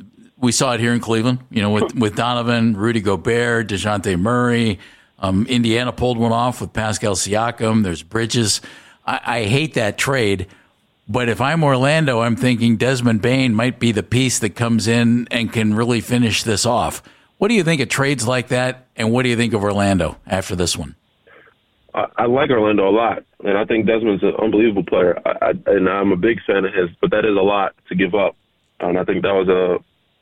We saw it here in Cleveland, with Donovan, Rudy Gobert, DeJounte Murray. Indiana pulled one off with Pascal Siakam. There's Bridges. I hate that trade. But if I'm Orlando, I'm thinking Desmond Bane might be the piece that comes in and can really finish this off. What do you think of trades like that, and what do you think of Orlando after this one? I like Orlando a lot, and I think Desmond's an unbelievable player, and I'm a big fan of his, but that is a lot to give up. And I think that was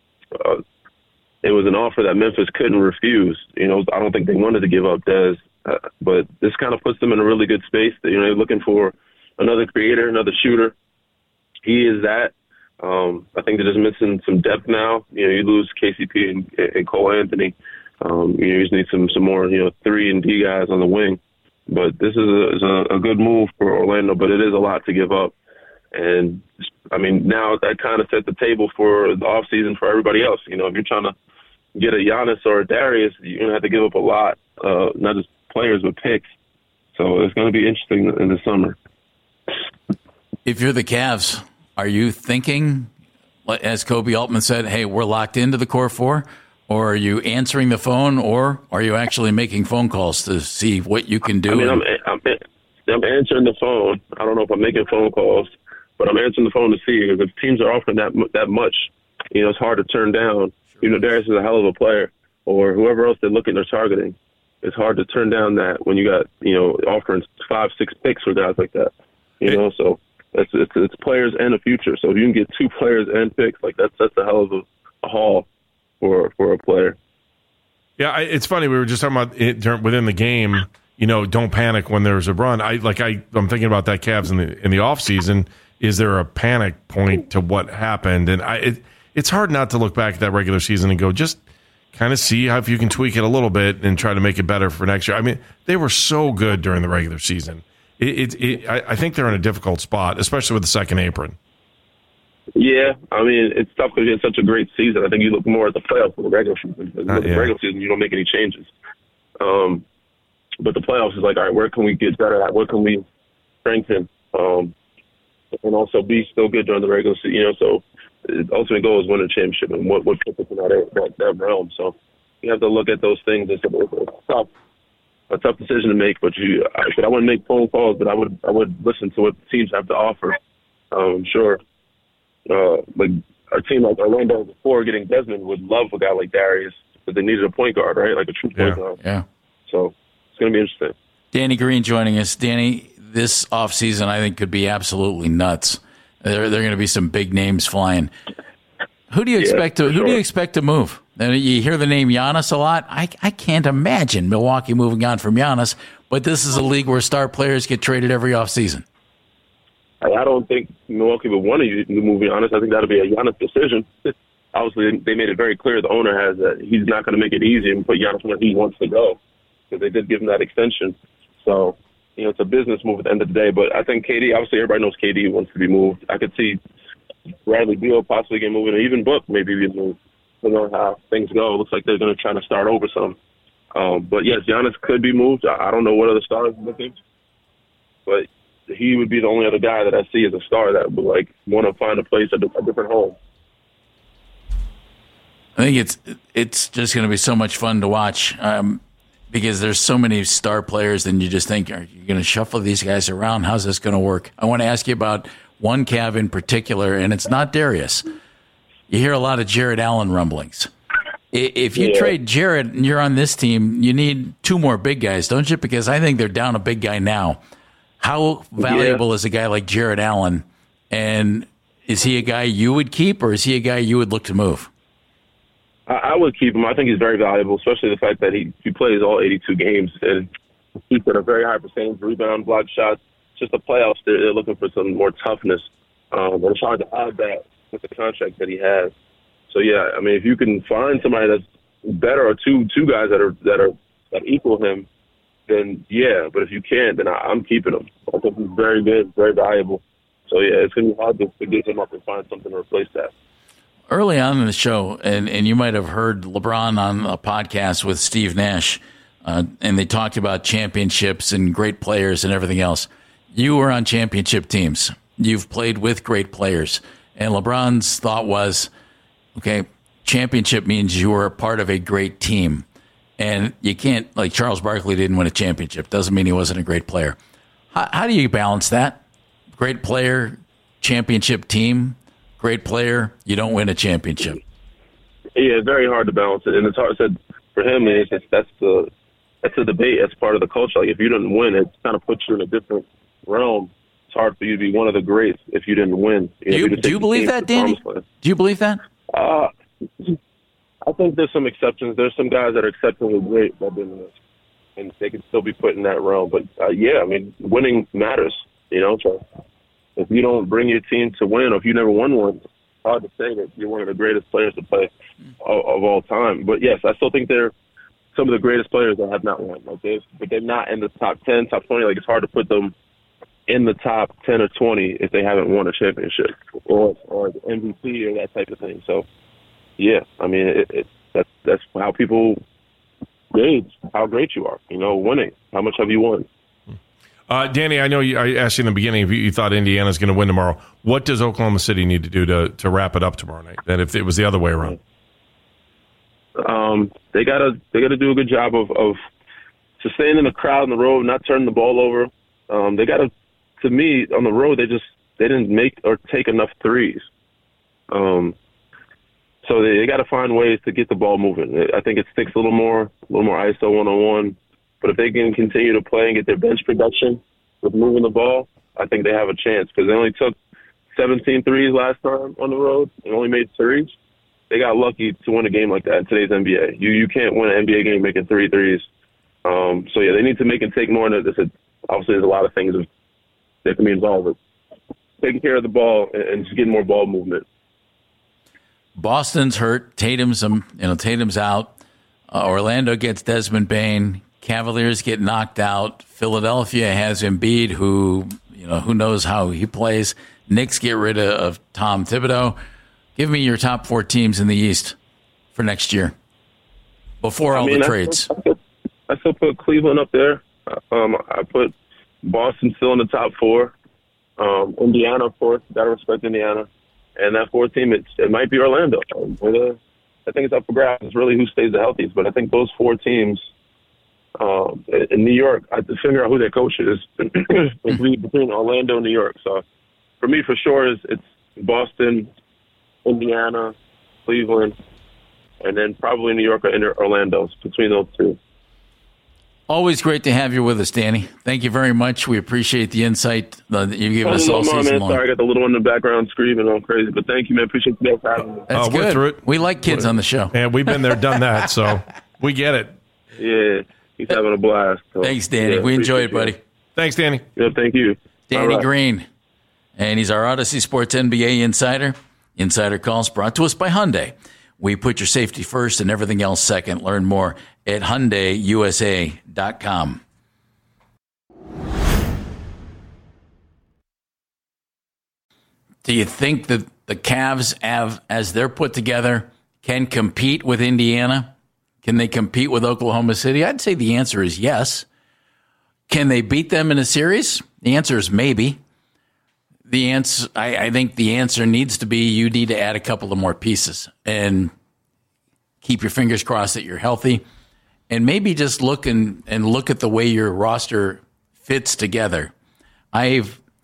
it was an offer that Memphis couldn't refuse. I don't think they wanted to give up Des, but this kind of puts them in a really good space. They're looking for another creator, another shooter. He is that. I think they're just missing some depth now. You lose KCP and Cole Anthony. You just need some more 3 and D guys on the wing. But this is a good move for Orlando, but it is a lot to give up. And I mean, now that kind of set the table for the offseason for everybody else. If you're trying to get a Giannis or a Darius, you're going to have to give up a lot, not just players, but picks. So it's going to be interesting in the summer. If you're the Cavs, are you thinking, as Kobe Altman said, hey, we're locked into the core 4? Or are you answering the phone, or are you actually making phone calls to see what you can do? I mean, I'm answering the phone. I don't know if I'm making phone calls, but I'm answering the phone to see, because if teams are offering that much, it's hard to turn down. Darius is a hell of a player, or whoever else they're looking or targeting. It's hard to turn down that when you got, offering 5-6 picks for guys like that. So it's players and a future. So if you can get 2 players and picks, that's a hell of a haul for a player. Yeah, it's funny. We were just talking about it within the game. Don't panic when there's a run. I'm thinking about that Cavs in the off season. Is there a panic point to what happened? And it's hard not to look back at that regular season and go, just kind of see how if you can tweak it a little bit and try to make it better for next year. I mean, they were so good during the regular season. I think they're in a difficult spot, especially with the second apron. Yeah, I mean, it's tough because you had such a great season. I think you look more at the playoffs than the regular season. The regular season, you don't make any changes. But the playoffs is like, all right, where can we get better at? Where can we strengthen? And also be still good during the regular season. So the ultimate goal is win a championship, and what puts us in that realm. So you have to look at those things. It's a tough decision to make, but I wouldn't make phone calls, but I would listen to what teams have to offer. Sure. Like our team, like Orlando before getting Desmond, would love a guy like Darius, but they needed a point guard, right? Like a true point guard. Yeah. So it's going to be interesting. Danny Green joining us. Danny, this offseason I think could be absolutely nuts. There are going to be some big names flying. Who do you expect to move? And you hear the name Giannis a lot. I can't imagine Milwaukee moving on from Giannis, but this is a league where star players get traded every offseason. I don't think Milwaukee would want to move Giannis. I think that'll be a Giannis decision. Obviously, they made it very clear, the owner has, that he's not going to make it easy and put Giannis where he wants to go, because they did give him that extension. So, it's a business move at the end of the day. But I think KD, obviously everybody knows KD wants to be moved. I could see Bradley Beal possibly getting moved, and even Book maybe get moved. I don't know how things go. It looks like they're going to try to start over some. But yes, Giannis could be moved. I don't know what other stars are looking, but he would be the only other guy that I see as a star that would want to find a place, a different home. I think it's just going to be so much fun to watch because there's so many star players, and you just think, are you going to shuffle these guys around? How's this going to work? I want to ask you about one Cav in particular, and it's not Darius. You hear a lot of Jared Allen rumblings. If you trade Jared and you're on this team, you need 2 more big guys, don't you? Because I think they're down a big guy now. How valuable is a guy like Jared Allen, and is he a guy you would keep, or is he a guy you would look to move? I would keep him. I think he's very valuable, especially the fact that he plays all 82 games and he's got a very high percentage, rebound, block shots. Just the playoffs, they're looking for some more toughness. But it's hard to add that with the contract that he has. So yeah, I mean, if you can find somebody that's better, or two guys that equal him, then yeah. But if you can't, then I'm keeping him. I think he's very good, very valuable. So yeah, it's going to be hard to get him up and find something to replace that. Early on in the show, and you might have heard LeBron on a podcast with Steve Nash, and they talked about championships and great players and everything else. You were on championship teams. You've played with great players. And LeBron's thought was, okay, championship means you are a part of a great team. And you can't, like Charles Barkley didn't win a championship. Doesn't mean he wasn't a great player. How do you balance that? Great player, championship team, great player, you don't win a championship. Yeah, it's very hard to balance it. And it's hard to, for him, that's a debate. That's part of the culture. Like, if you didn't win, it kind of puts you in a different realm. It's hard for you to be one of the greats if you didn't win. Do you believe that, Danny? Do you believe that? I think there's some exceptions. There's some guys that are exceptionally great that didn't win, and they can still be put in that realm. But yeah, I mean, winning matters. So if you don't bring your team to win, or if you never won one, it's hard to say that you're one of the greatest players to play of all time. But yes, I still think they're some of the greatest players that have not won. But they're not in the top 10, top 20. Like, it's hard to put them in the top 10 or 20 if they haven't won a championship or the MVP or that type of thing. So. Yeah, I mean, that's how people gauge how great you are. Winning. How much have you won? Danny, I know I asked you in the beginning if you thought Indiana's going to win tomorrow. What does Oklahoma City need to do to wrap it up tomorrow night? And if it was the other way around, they gotta do a good job of sustaining the crowd on the road, not turning the ball over. They gotta, to me, on the road, they didn't make or take enough threes. So they got to find ways to get the ball moving. I think it sticks a little more ISO one-on-one. But if they can continue to play and get their bench production with moving the ball, I think they have a chance, because they only took 17 threes last time on the road and only made threes. They got lucky to win a game like that in today's NBA. You can't win an NBA game making 3 threes. So, yeah, they need to make and take more. Obviously, there's a lot of things that can be involved with taking care of the ball and just getting more ball movement. Boston's hurt. Tatum's out. Orlando gets Desmond Bane. Cavaliers get knocked out. Philadelphia has Embiid, who knows how he plays. Knicks get rid of Tom Thibodeau. Give me your top 4 teams in the East for next year before all the trades. I still put Cleveland up there. I put Boston still in the top 4. Indiana, of course. Got to respect Indiana. And that 4th team, it might be Orlando. I think it's up for grabs. It's really who stays the healthiest. But I think those 4 teams in New York, I have to figure out who their coach is between Orlando and New York. So for me, for sure, it's Boston, Indiana, Cleveland, and then probably New York or Orlando, between those 2. Always great to have you with us, Danny. Thank you very much. We appreciate the insight that you've given us all season long. Sorry, I got the little one in the background screaming all crazy, but thank you, man. Appreciate you guys having me. That's good. We're through it. We like kids on the show. Yeah, we've been there, done that, so we get it. Yeah, he's having a blast. So, thanks, Danny. We enjoyed it, buddy. Thanks, Danny. Yeah, thank you. Danny Green, and he's our Odyssey Sports NBA insider. Insider Calls brought to us by Hyundai. We put your safety first and everything else second. Learn more at HyundaiUSA.com. Do you think that the Cavs, as they're put together, can compete with Indiana? Can they compete with Oklahoma City? I'd say the answer is yes. Can they beat them in a series? The answer is maybe. I think the answer needs to be you need to add a couple of more pieces and keep your fingers crossed that you're healthy, and maybe just look at the way your roster fits together. I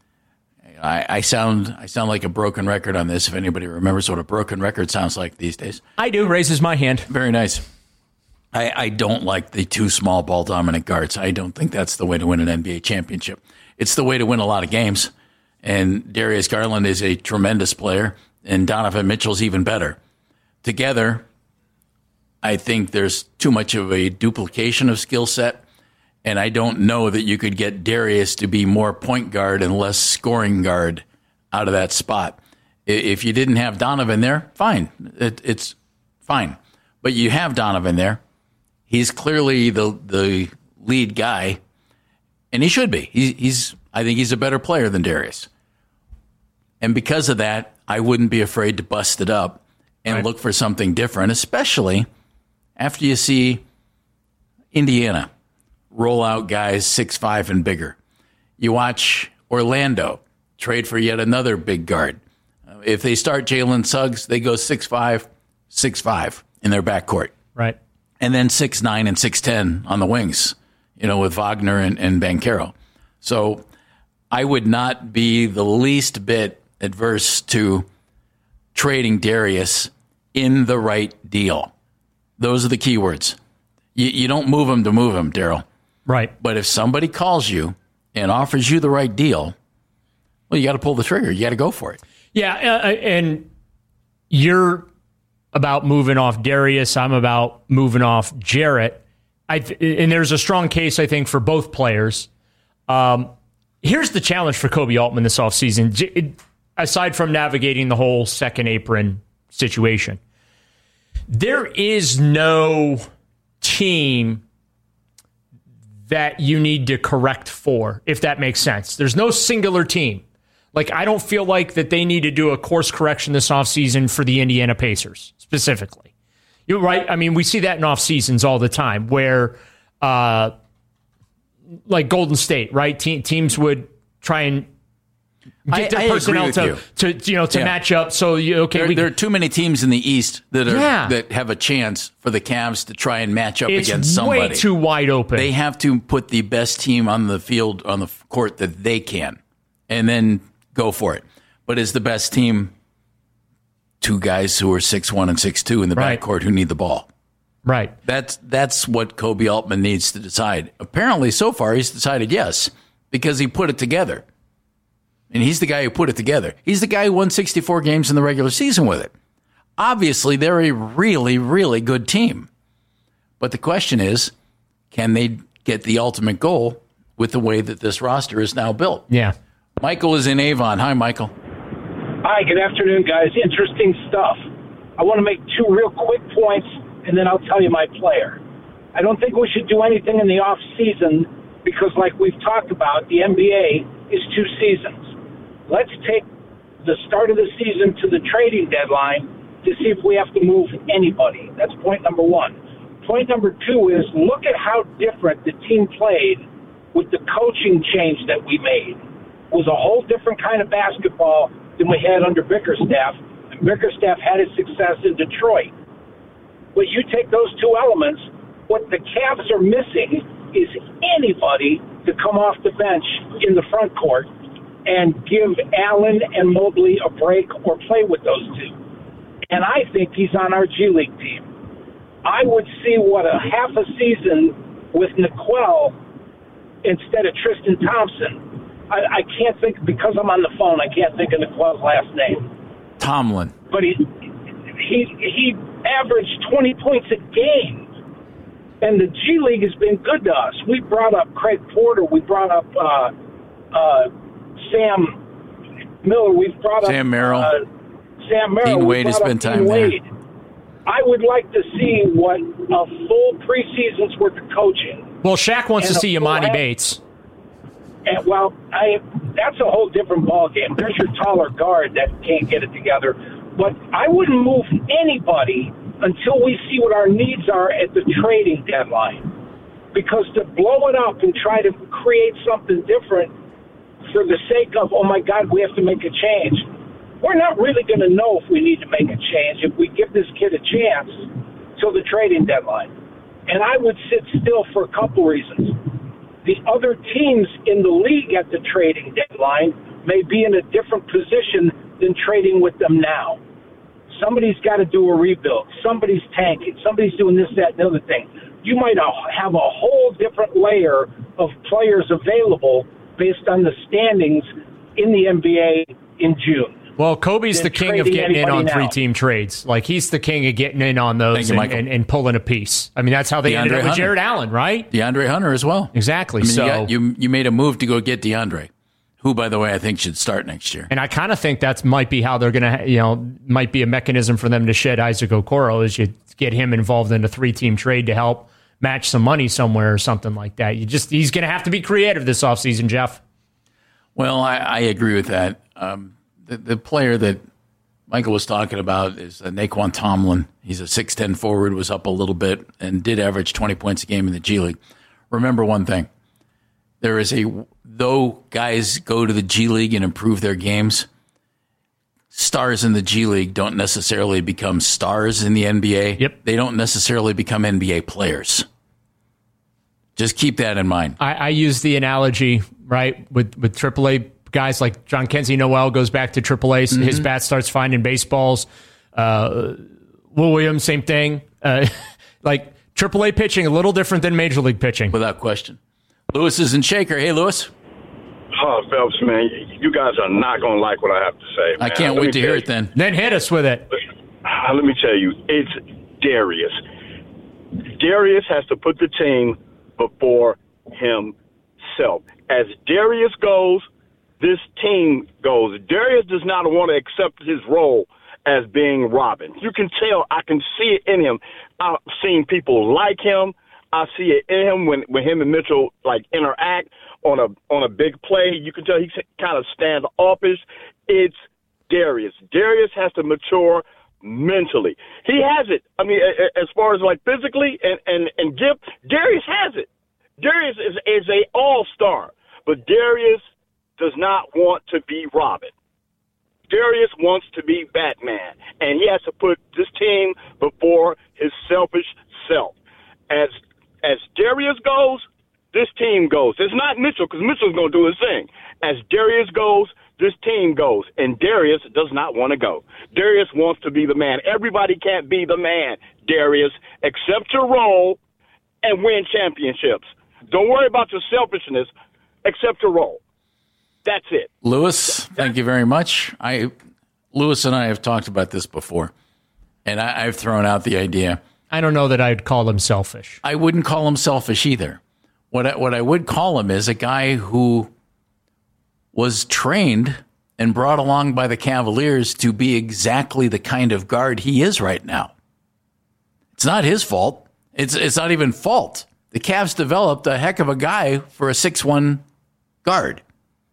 sound like a broken record on this. If anybody remembers what a broken record sounds like these days, I do. Raises my hand. Very nice. I don't like the 2 small ball dominant guards. I don't think that's the way to win an NBA championship. It's the way to win a lot of games. And Darius Garland is a tremendous player, and Donovan Mitchell's even better. Together, I think there's too much of a duplication of skill set, and I don't know that you could get Darius to be more point guard and less scoring guard out of that spot. If you didn't have Donovan there, fine. It's fine. But you have Donovan there. He's clearly the lead guy, and he should be. I think he's a better player than Darius. And because of that, I wouldn't be afraid to bust it up and look for something different, especially after you see Indiana roll out guys 6'5" and bigger. You watch Orlando trade for yet another big guard. If they start Jalen Suggs, they go 6'5", 6'5" in their backcourt. Right. And then 6'9" and 6'10" on the wings, with Wagner and Banchero. So I would not be the least bit adverse to trading Darius in the right deal. Those are the key words. You don't move him to move him, Daryl. Right. But if somebody calls you and offers you the right deal, well, you got to pull the trigger. You got to go for it. Yeah, and you're about moving off Darius. I'm about moving off Jarrett. And there's a strong case, I think, for both players. Here's the challenge for Koby Altman this offseason, aside from navigating the whole second apron situation. There is no team that you need to correct for, if that makes sense. There's no singular team. Like, I don't feel like that they need to do a course correction this offseason for the Indiana Pacers, specifically. You're right. I mean, we see that in off seasons all the time where, like Golden State, right? Teams would try and get their personnel to match up. So there are too many teams in the East that have a chance for the Cavs to try and match up against somebody. It's way too wide open. They have to put the best team on the field, on the court that they can, and then go for it. But is the best team two guys who are 6'1" and 6'2" in the backcourt who need the ball? Right. That's what Koby Altman needs to decide. Apparently, so far, he's decided yes, because he put it together. And he's the guy who put it together. He's the guy who won 64 games in the regular season with it. Obviously, they're a really, really good team. But the question is, can they get the ultimate goal with the way that this roster is now built? Yeah. Michael is in Avon. Hi, Michael. Hi, good afternoon, guys. Interesting stuff. I want to make two real quick points, and then I'll tell you my player. I don't think we should do anything in the off season because, like we've talked about, the NBA is 2 seasons. Let's take the start of the season to the trading deadline to see if we have to move anybody. That's point number one. Point number two is look at how different the team played with the coaching change that we made. It was a whole different kind of basketball than we had under Bickerstaff, and Bickerstaff had his success in Detroit. But you take those two elements, what the Cavs are missing is anybody to come off the bench in the front court and give Allen and Mobley a break or play with those two. And I think he's on our G League team. I would see a half a season with Nickwell instead of Tristan Thompson. I can't think, because I'm on the phone, I can't think of Nickwell's last name. Tomlin. But he averaged 20 points a game. And the G League has been good to us. We brought up Craig Porter. We brought up Sam Miller. We've brought up Sam Merrill. Sam Merrill. Dean Wade has spent time there. I would like to see what a full preseason's worth of coaching. Well, Shaq wants to see Imani Bates. And that's a whole different ballgame. There's your taller guard that can't get it together. But I wouldn't move anybody until we see what our needs are at the trading deadline. Because to blow it up and try to create something different for the sake of, oh my God, we have to make a change, we're not really going to know if we need to make a change if we give this kid a chance till the trading deadline. And I would sit still for a couple reasons. The other teams in the league at the trading deadline may be in a different position than trading with them now. Somebody's got to do a rebuild. Somebody's tanking. Somebody's doing this, that, and the other thing. You might have a whole different layer of players available based on the standings in the NBA in June. Well, Kobe's the king of getting in on 3-team trades. Like, he's the king of getting in on those and pulling a piece. I mean, that's how they ended up with Jared Allen, right? DeAndre Hunter as well. Exactly. I mean, you made a move to go get DeAndre, who, by the way, I think should start next year. And I kind of think that might be how they're going to, might be a mechanism for them to shed Isaac Okoro, is you get him involved in a 3-team trade to help match some money somewhere or something like that. He's going to have to be creative this offseason, Jeff. Well, I agree with that. The player that Michael was talking about is Naquan Tomlin. He's a 6'10" forward, was up a little bit, and did average 20 points a game in the G League. Remember one thing. Though guys go to the G League and improve their games, stars in the G League don't necessarily become stars in the NBA. Yep. They don't necessarily become NBA players. Just keep that in mind. I use the analogy, right, with AAA guys like John Kenzie Noel goes back to AAA. Mm-hmm. His bat starts finding baseballs. Will Williams, same thing. Like AAA pitching, a little different than Major League pitching. Without question. Lewis is in Shaker. Hey, Lewis. Oh, Phelps, man, you guys are not going to like what I have to say, man. I can't wait to hear it then. Then hit us with it. Let me tell you, it's Darius. Darius has to put the team before himself. As Darius goes, this team goes. Darius does not want to accept his role as being Robin. You can tell. I can see it in him. I've seen people like him. I see it in him when him and Mitchell like interact on a big play. You can tell he kind of standoffish. It's Darius. Darius has to mature mentally. He has it. I mean, as far as like physically and gift, Darius has it. Darius is a all-star, but Darius does not want to be Robin. Darius wants to be Batman, and he has to put this team before his selfish self. As Darius goes, this team goes. It's not Mitchell, because Mitchell's going to do his thing. As Darius goes, this team goes, and Darius does not want to go. Darius wants to be the man. Everybody can't be the man, Darius. Accept your role and win championships. Don't worry about your selfishness. Accept your role. That's it. Lewis, thank you very much. Lewis and I have talked about this before, and I've thrown out the idea. I don't know that I'd call him selfish. I wouldn't call him selfish either. What I would call him is a guy who was trained and brought along by the Cavaliers to be exactly the kind of guard he is right now. It's not his fault. It's not even fault. The Cavs developed a heck of a guy for a 6'1" guard.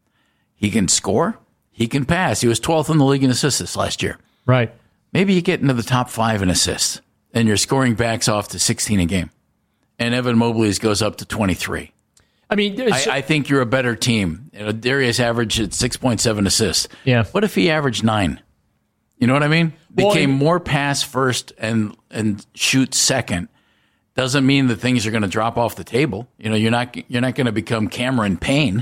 He can score. He can pass. He was 12th in the league in assists last year. Right. Maybe you get into the top 5 in assists, and your scoring backs off to 16 a game. And Evan Mobley's goes up to 23. I mean, I think you're a better team. Darius averaged at 6.7 assists. Yeah. What if he averaged 9? You know what I mean? Became more pass first and shoot second. Doesn't mean that things are going to drop off the table. You know, you're not going to become Cameron Payne.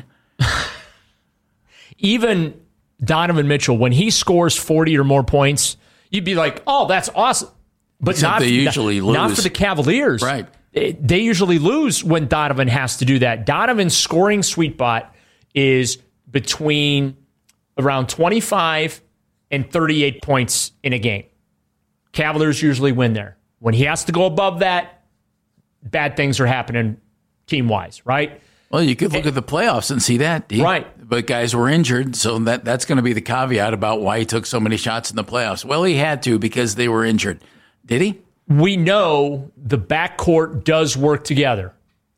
Even Donovan Mitchell, when he scores 40 or more points, you'd be like, "Oh, that's awesome." But except they usually lose. Not for the Cavaliers, right? They usually lose when Donovan has to do that. Donovan's scoring sweet spot is between around 25 and 38 points in a game. Cavaliers usually win there. When he has to go above that, bad things are happening team-wise, right? Well, you could look at the playoffs and see that, D. Right. But guys were injured, so that's going to be the caveat about why he took so many shots in the playoffs. Well, he had to because they were injured. Did he? We know the backcourt does work together.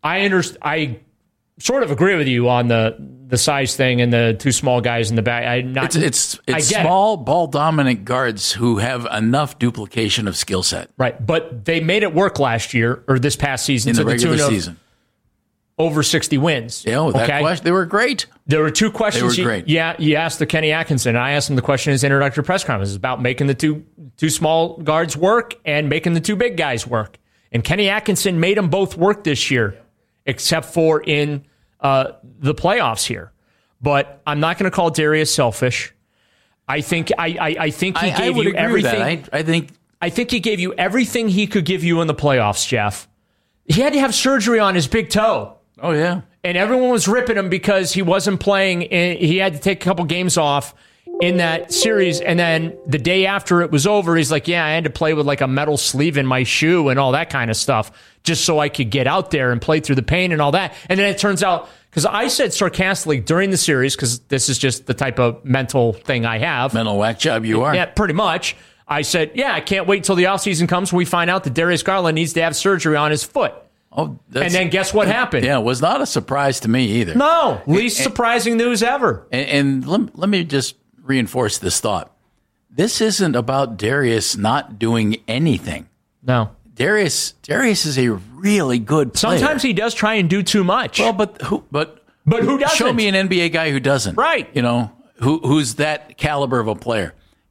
I sort of agree with you on the size thing and the two small guys in the back. It's small, ball dominant guards who have enough duplication of skill set. Right, but they made it work last year or this past season in the regular season. Over 60 wins. Yeah, that question, they were great. There were two questions. They were great. You asked the Kenny Atkinson. I asked him the question in his introductory press conference. It's about making the two small guards work and making the two big guys work. And Kenny Atkinson made them both work this year, except for in the playoffs here. But I'm not going to call Darius selfish. I think he gave you everything. I think he gave you everything he could give you in the playoffs, Jeff. He had to have surgery on his big toe. Oh, yeah. And everyone was ripping him because he wasn't playing. He had to take a couple games off in that series. And then the day after it was over, he's like, yeah, I had to play with like a metal sleeve in my shoe and all that kind of stuff just so I could get out there and play through the pain and all that. And then it turns out, because I said sarcastically during the series, because this is just the type of mental thing I have. Mental whack job you are. Yeah, pretty much. I said, yeah, I can't wait until the offseason comes when we find out that Darius Garland needs to have surgery on his foot. Oh, and then guess what happened? Yeah, it was not a surprise to me either. No, least surprising news ever. And let me just reinforce this thought. This isn't about Darius not doing anything. No. Darius is a really good player. Sometimes he does try and do too much. Well, but who doesn't? Show me an NBA guy who doesn't. Right. You know, who's that caliber of a player.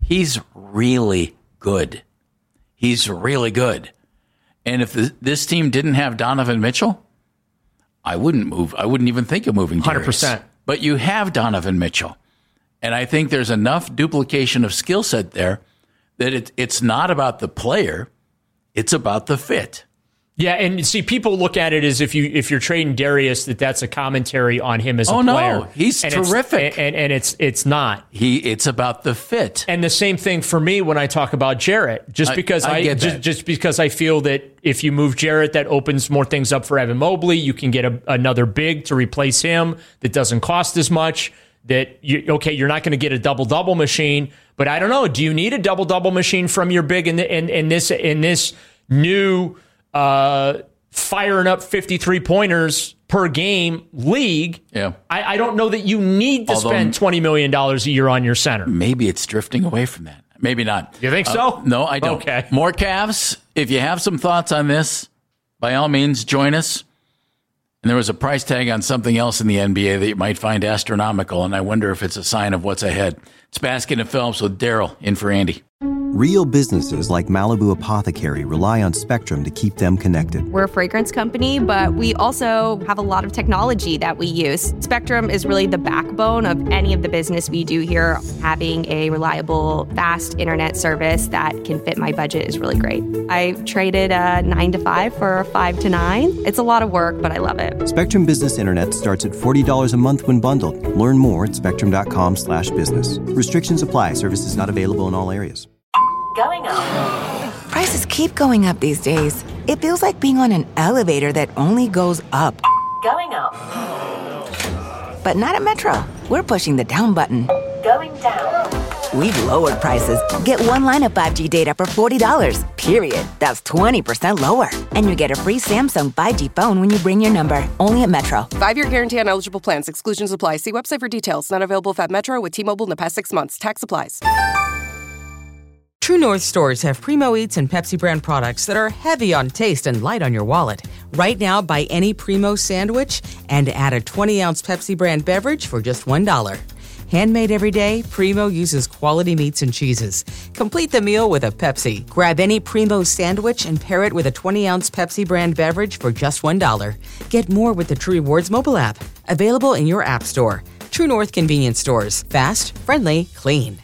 He's really good. He's really good. And if this team didn't have Donovan Mitchell, I wouldn't move. I wouldn't even think of moving Darius. 100%. But you have Donovan Mitchell. And I think there's enough duplication of skill set there that it's not about the player. It's about the fit. Yeah, and see, people look at it as if you're trading Darius, that's a commentary on him as a player. No, he's terrific, and it's not. It's about the fit. And the same thing for me when I talk about Jarrett. Just because I feel that if you move Jarrett, that opens more things up for Evan Mobley. You can get another big to replace him that doesn't cost as much. That you're not going to get a double machine, but I don't know. Do you need a double machine from your big in this new firing up 53 pointers per game league? Yeah, I don't know that you need to spend $20 million a year on your center. Maybe it's drifting away from that. Maybe not. You think so? No, I don't. Okay. More Cavs. If you have some thoughts on this, by all means, join us. And there was a price tag on something else in the NBA that you might find astronomical, and I wonder if it's a sign of what's ahead. It's Baskin and Phelps with Daryl in for Andy. Real businesses like Malibu Apothecary rely on Spectrum to keep them connected. We're a fragrance company, but we also have a lot of technology that we use. Spectrum is really the backbone of any of the business we do here. Having a reliable, fast internet service that can fit my budget is really great. I traded a 9 to 5 for a 5 to 9. It's a lot of work, but I love it. Spectrum Business Internet starts at $40 a month when bundled. Learn more at spectrum.com/business. Restrictions apply. Services not available in all areas. Going up. Prices keep going up these days. It feels like being on an elevator that only goes up. Going up. But not at Metro. We're pushing the down button. Going down. We've lowered prices. Get one line of 5G data for $40, period. That's 20% lower. And you get a free Samsung 5G phone when you bring your number. Only at Metro. 5-year guarantee on eligible plans. Exclusions apply. See website for details. Not available at Metro with T-Mobile in the past 6 months. Tax applies. True North stores have Primo Eats and Pepsi brand products that are heavy on taste and light on your wallet. Right now, buy any Primo sandwich and add a 20-ounce Pepsi brand beverage for just $1. Handmade every day, Primo uses quality meats and cheeses. Complete the meal with a Pepsi. Grab any Primo sandwich and pair it with a 20-ounce Pepsi brand beverage for just $1. Get more with the True Rewards mobile app. Available in your app store. True North convenience stores. Fast, friendly, clean.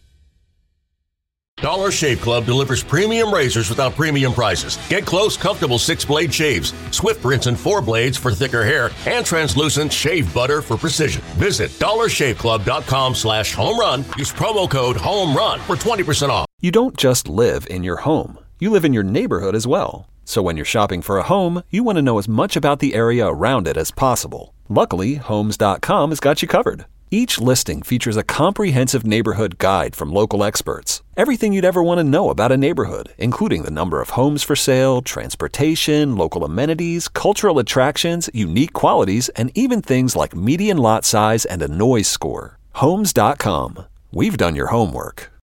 Dollar Shave Club delivers premium razors without premium prices. Get close, comfortable 6-blade shaves, swift rinse and 4 blades for thicker hair, and translucent shave butter for precision. Visit dollarshaveclub.com/home run. Use promo code HOMERUN for 20% off. You don't just live in your home. You live in your neighborhood as well. So when you're shopping for a home, you want to know as much about the area around it as possible. Luckily, Homes.com has got you covered. Each listing features a comprehensive neighborhood guide from local experts. Everything you'd ever want to know about a neighborhood, including the number of homes for sale, transportation, local amenities, cultural attractions, unique qualities, and even things like median lot size and a noise score. Homes.com. We've done your homework.